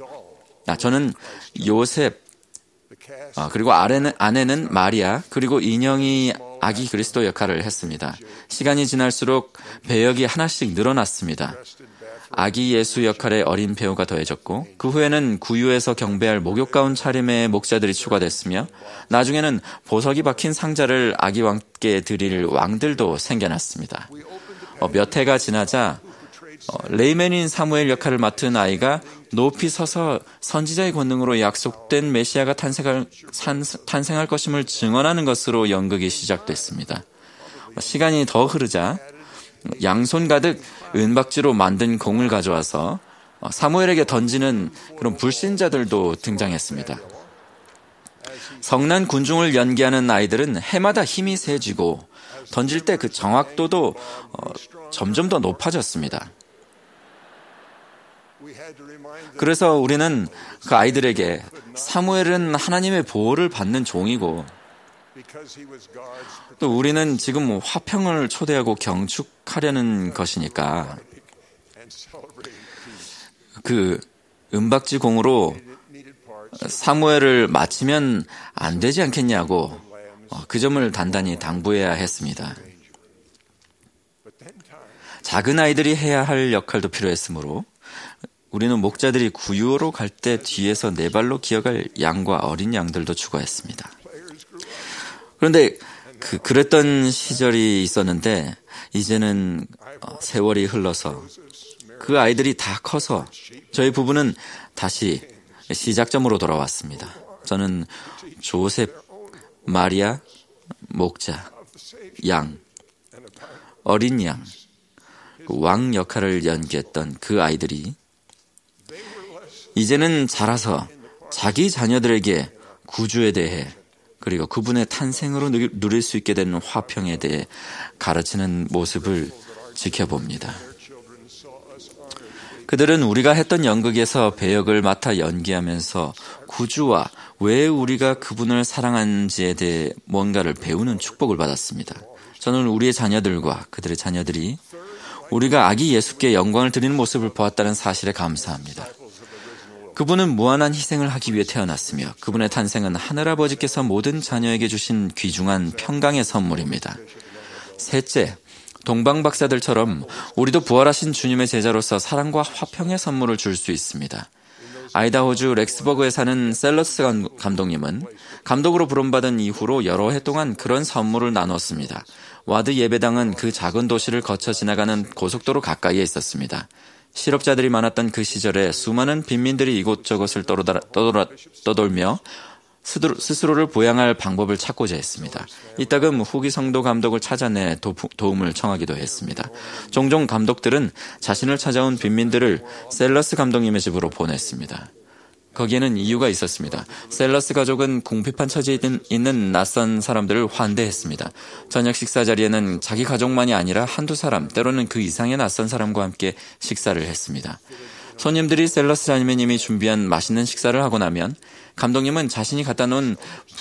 I: 그리고 아내는 마리아, 그리고 인형이 아기 그리스도 역할을 했습니다. 시간이 지날수록 배역이 하나씩 늘어났습니다. 아기 예수 역할의 어린 배우가 더해졌고 그 후에는 구유에서 경배할 목욕가운 차림의 목자들이 추가됐으며 나중에는 보석이 박힌 상자를 아기 왕께 드릴 왕들도 생겨났습니다. 몇 해가 지나자 레이맨인 사무엘 역할을 맡은 아이가 높이 서서 선지자의 권능으로 약속된 메시아가 탄생할 것임을 증언하는 것으로 연극이 시작됐습니다. 시간이 더 흐르자 양손 가득 은박지로 만든 공을 가져와서 사무엘에게 던지는 그런 불신자들도 등장했습니다. 성난 군중을 연기하는 아이들은 해마다 힘이 세지고 던질 때 그 정확도도 점점 더 높아졌습니다. 그래서 우리는 그 아이들에게 사무엘은 하나님의 보호를 받는 종이고 또 우리는 지금 화평을 초대하고 경축하려는 것이니까 그 은박지 공으로 사무엘을 맞추면 안 되지 않겠냐고 그 점을 단단히 당부해야 했습니다. 작은 아이들이 해야 할 역할도 필요했으므로 우리는 목자들이 구유로 갈 때 뒤에서 네 발로 기어갈 양과 어린 양들도 추가했습니다. 그런데 그랬던 시절이 있었는데 이제는 세월이 흘러서 그 아이들이 다 커서 저희 부부는 다시 시작점으로 돌아왔습니다. 저는 조셉, 마리아, 목자, 양, 어린 양, 왕 역할을 연기했던 그 아이들이 이제는 자라서 자기 자녀들에게 구주에 대해 그리고 그분의 탄생으로 누릴 수 있게 되는 화평에 대해 가르치는 모습을 지켜봅니다. 그들은 우리가 했던 연극에서 배역을 맡아 연기하면서 구주와 왜 우리가 그분을 사랑하는지에 대해 뭔가를 배우는 축복을 받았습니다. 저는 우리의 자녀들과 그들의 자녀들이 우리가 아기 예수께 영광을 드리는 모습을 보았다는 사실에 감사합니다. 그분은 무한한 희생을 하기 위해 태어났으며 그분의 탄생은 하늘아버지께서 모든 자녀에게 주신 귀중한 평강의 선물입니다. 셋째, 동방박사들처럼 우리도 부활하신 주님의 제자로서 사랑과 화평의 선물을 줄 수 있습니다. 아이다호주 렉스버그에 사는 셀러스 감독님은 감독으로 부름받은 이후로 여러 해 동안 그런 선물을 나눴습니다. 와드 예배당은 그 작은 도시를 거쳐 지나가는 고속도로 가까이에 있었습니다. 실업자들이 많았던 그 시절에 수많은 빈민들이 이곳저곳을 떠돌며 스스로를 보양할 방법을 찾고자 했습니다. 이따금 후기 성도 감독을 찾아내 도움을 청하기도 했습니다. 종종 감독들은 자신을 찾아온 빈민들을 셀러스 감독님의 집으로 보냈습니다. 거기에는 이유가 있었습니다. 셀러스 가족은 궁핍한 처지에 있는 낯선 사람들을 환대했습니다. 저녁 식사 자리에는 자기 가족만이 아니라 한두 사람, 때로는 그 이상의 낯선 사람과 함께 식사를 했습니다. 손님들이 셀러스 자매님이 준비한 맛있는 식사를 하고 나면 감독님은 자신이 갖다 놓은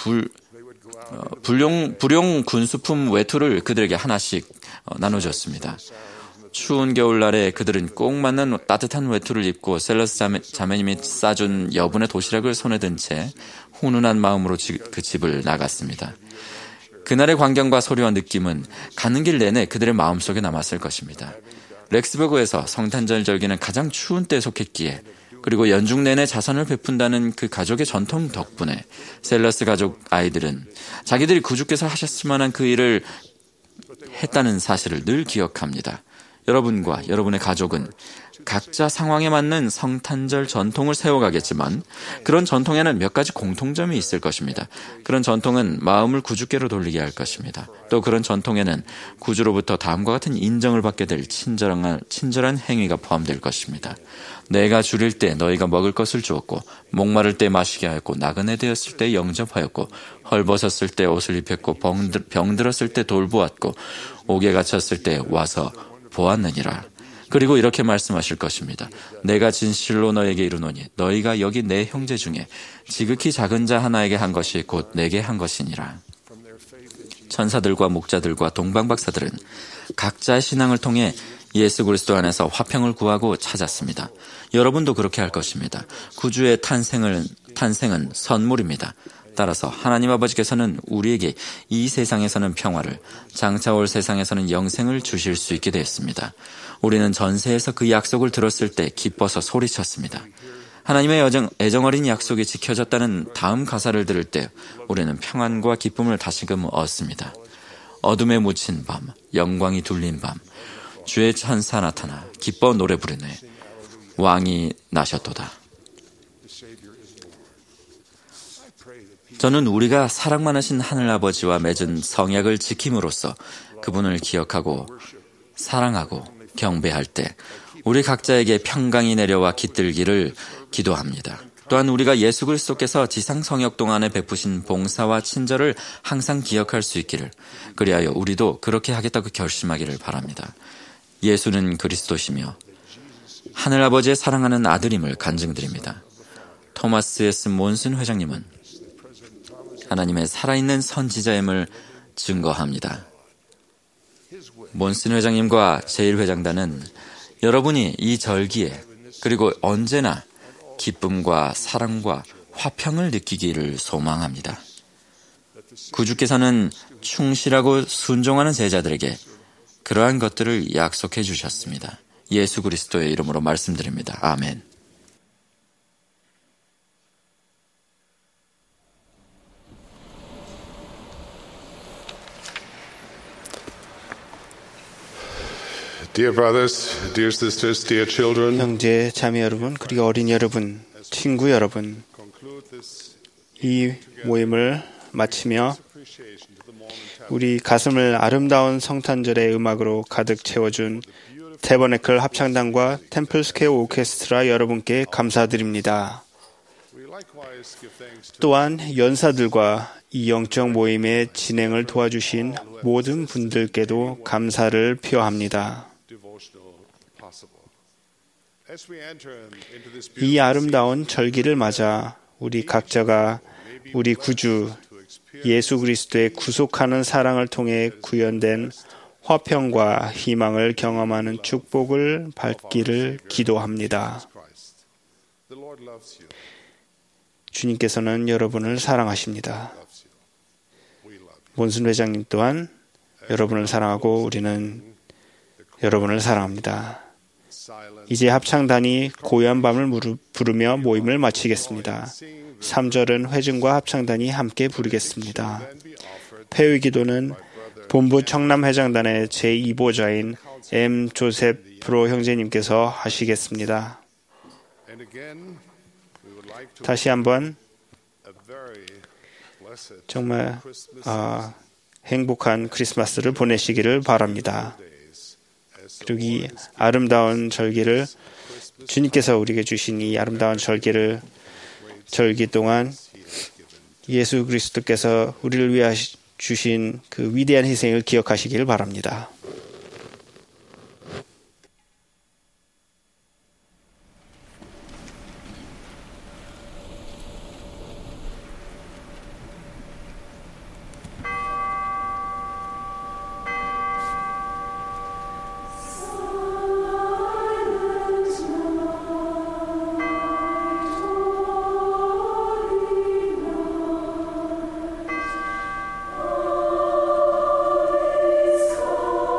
I: 불용 군수품 외투를 그들에게 하나씩 나눠줬습니다. 추운 겨울날에 그들은 꼭 맞는 따뜻한 외투를 입고 셀러스 자매님이 싸준 여분의 도시락을 손에 든 채 훈훈한 마음으로 그 집을 나갔습니다. 그날의 광경과 소리와 느낌은 가는 길 내내 그들의 마음속에 남았을 것입니다. 렉스버그에서 성탄절 절기는 가장 추운 때에 속했기에 그리고 연중 내내 자선을 베푼다는 그 가족의 전통 덕분에 셀러스 가족 아이들은 자기들이 구주께서 하셨을 만한 그 일을 했다는 사실을 늘 기억합니다. 여러분과 여러분의 가족은 각자 상황에 맞는 성탄절 전통을 세워가겠지만 그런 전통에는 몇 가지 공통점이 있을 것입니다. 그런 전통은 마음을 구주께로 돌리게 할 것입니다. 또 그런 전통에는 구주로부터 다음과 같은 인정을 받게 될 친절한 행위가 포함될 것입니다. 내가 줄일 때 너희가 먹을 것을 주었고 목마를 때 마시게 하였고 나그네 되었을 때 영접하였고 헐벗었을 때 옷을 입혔고 병들었을 때 돌보았고 옥에 갇혔을 때 와서 보았느니라. 그리고 이렇게 말씀하실 것입니다. 내가 진실로 너에게 이르노니 너희가 여기 내 형제 중에 지극히 작은 자 하나에게 한 것이 곧 내게 한 것이니라. 천사들과 목자들과 동방박사들은 각자의 신앙을 통해 예수 그리스도 안에서 화평을 구하고 찾았습니다. 여러분도 그렇게 할 것입니다. 구주의 탄생은 선물입니다. 따라서 하나님 아버지께서는 우리에게 이 세상에서는 평화를, 장차 올 세상에서는 영생을 주실 수 있게 되었습니다. 우리는 전세에서 그 약속을 들었을 때 기뻐서 소리쳤습니다. 하나님의 애정어린 약속이 지켜졌다는 다음 가사를 들을 때 우리는 평안과 기쁨을 다시금 얻습니다. 어둠에 묻힌 밤, 영광이 둘린 밤, 주의 천사 나타나 기뻐 노래 부르네. 왕이 나셨도다. 저는 우리가 사랑 많으신 하늘아버지와 맺은 성약을 지킴으로써 그분을 기억하고 사랑하고 경배할 때 우리 각자에게 평강이 내려와 깃들기를 기도합니다. 또한 우리가 예수 그리스도께서 지상 성역 동안에 베푸신 봉사와 친절을 항상 기억할 수 있기를, 그리하여 우리도 그렇게 하겠다고 결심하기를 바랍니다. 예수는 그리스도시며 하늘아버지의 사랑하는 아들임을 간증드립니다. 토마스 S. 몬슨 회장님은 하나님의 살아있는 선지자임을 증거합니다. 몬슨 회장님과 제1회장단은 여러분이 이 절기에 그리고 언제나 기쁨과 사랑과 화평을 느끼기를 소망합니다. 구주께서는 충실하고 순종하는 제자들에게 그러한 것들을 약속해 주셨습니다. 예수 그리스도의 이름으로 말씀드립니다. 아멘.
D: Dear brothers, dear sisters, dear children,
B: 형제, 자매 여러분, 그리고 어린이 여러분, 친구 여러분, 이 모임을 마치며 우리 가슴을 아름다운 성탄절의 음악으로 가득 채워준 태버네클 합창단과 템플스퀘어 오케스트라 여러분께 감사드립니다. 또한 연사들과 이 영적 모임의 진행을 도와주신 모든 분들께도 감사를 표합니다. 이 아름다운 절기를 맞아 우리 각자가 우리 구주 예수 그리스도의 구속하는 사랑을 통해 구현된 화평과 희망을 경험하는 축복을 받기를 기도합니다. 주님께서는 여러분을 사랑하십니다. 몬순 회장님 또한 여러분을 사랑하고 우리는 여러분을 사랑합니다. 이제 합창단이 고요한 밤을 부르며 모임을 마치겠습니다. 3절은 회중과 합창단이 함께 부르겠습니다. 폐의 기도는 본부 청남회장단의 제2보좌인 M. 조셉 프로 형제님께서 하시겠습니다. 다시 한번 정말 행복한 크리스마스를 보내시기를 바랍니다. 그리고 이 아름다운 절기를 주님께서 우리에게 주신 이 아름다운 절기 동안 예수 그리스도께서 우리를 위해 주신 그 위대한 희생을 기억하시기를 바랍니다.
J: Oh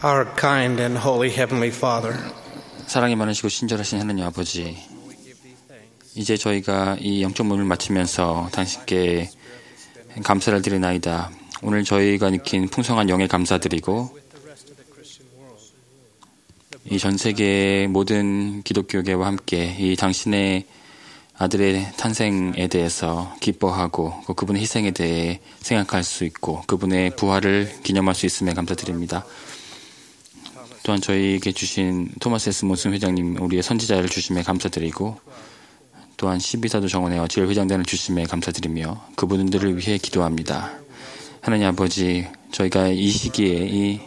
J: Our kind and holy Heavenly Father,
E: 사랑이 많으시고 친절하신 하나님 아버지, 이제 저희가 이 영적 모임을 마치면서 당신께 감사를 드리나이다. 오늘 저희가 느낀 풍성한 영에 감사드리고 이 전 세계의 모든 기독교계와 함께 이 당신의 아들의 탄생에 대해서 기뻐하고 그분의 희생에 대해 생각할 수 있고 그분의 부활을 기념할 수 있음에 감사드립니다. 또한 저희에게 주신 토마스 S. 몬슨 회장님, 우리의 선지자를 주심에 감사드리고 또한 12사도 정원회와 지엘 회장단을 주심에 감사드리며 그분들을 위해 기도합니다. 하나님 아버지, 저희가 이 시기에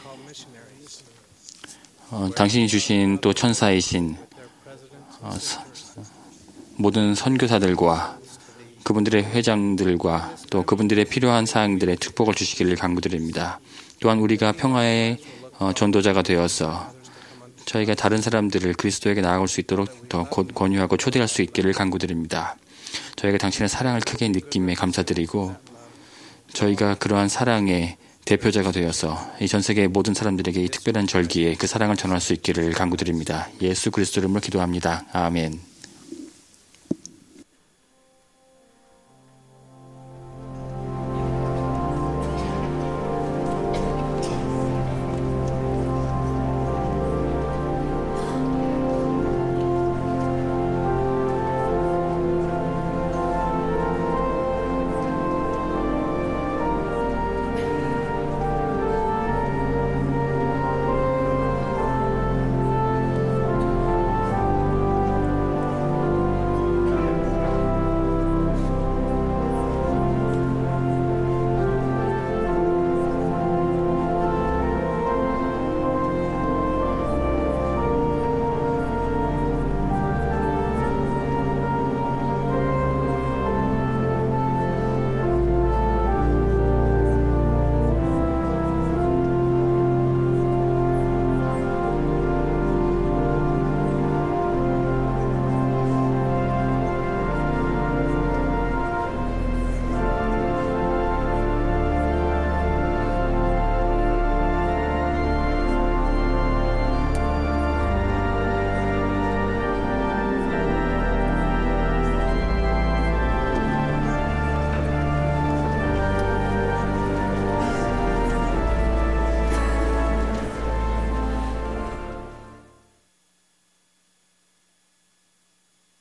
E: 당신이 주신 또 천사이신 모든 선교사들과 그분들의 회장들과 또 그분들의 필요한 사항들의 축복을 주시기를 간구드립니다. 또한 우리가 평화의 전도자가 되어서 저희가 다른 사람들을 그리스도에게 나아갈 수 있도록 더 권유하고 초대할 수 있기를 간구드립니다. 저희가 당신의 사랑을 크게 느낌에 감사드리고 저희가 그러한 사랑의 대표자가 되어서 이 전 세계의 모든 사람들에게 이 특별한 절기에 그 사랑을 전할 수 있기를 간구드립니다. 예수 그리스도 이름으로 기도합니다. 아멘.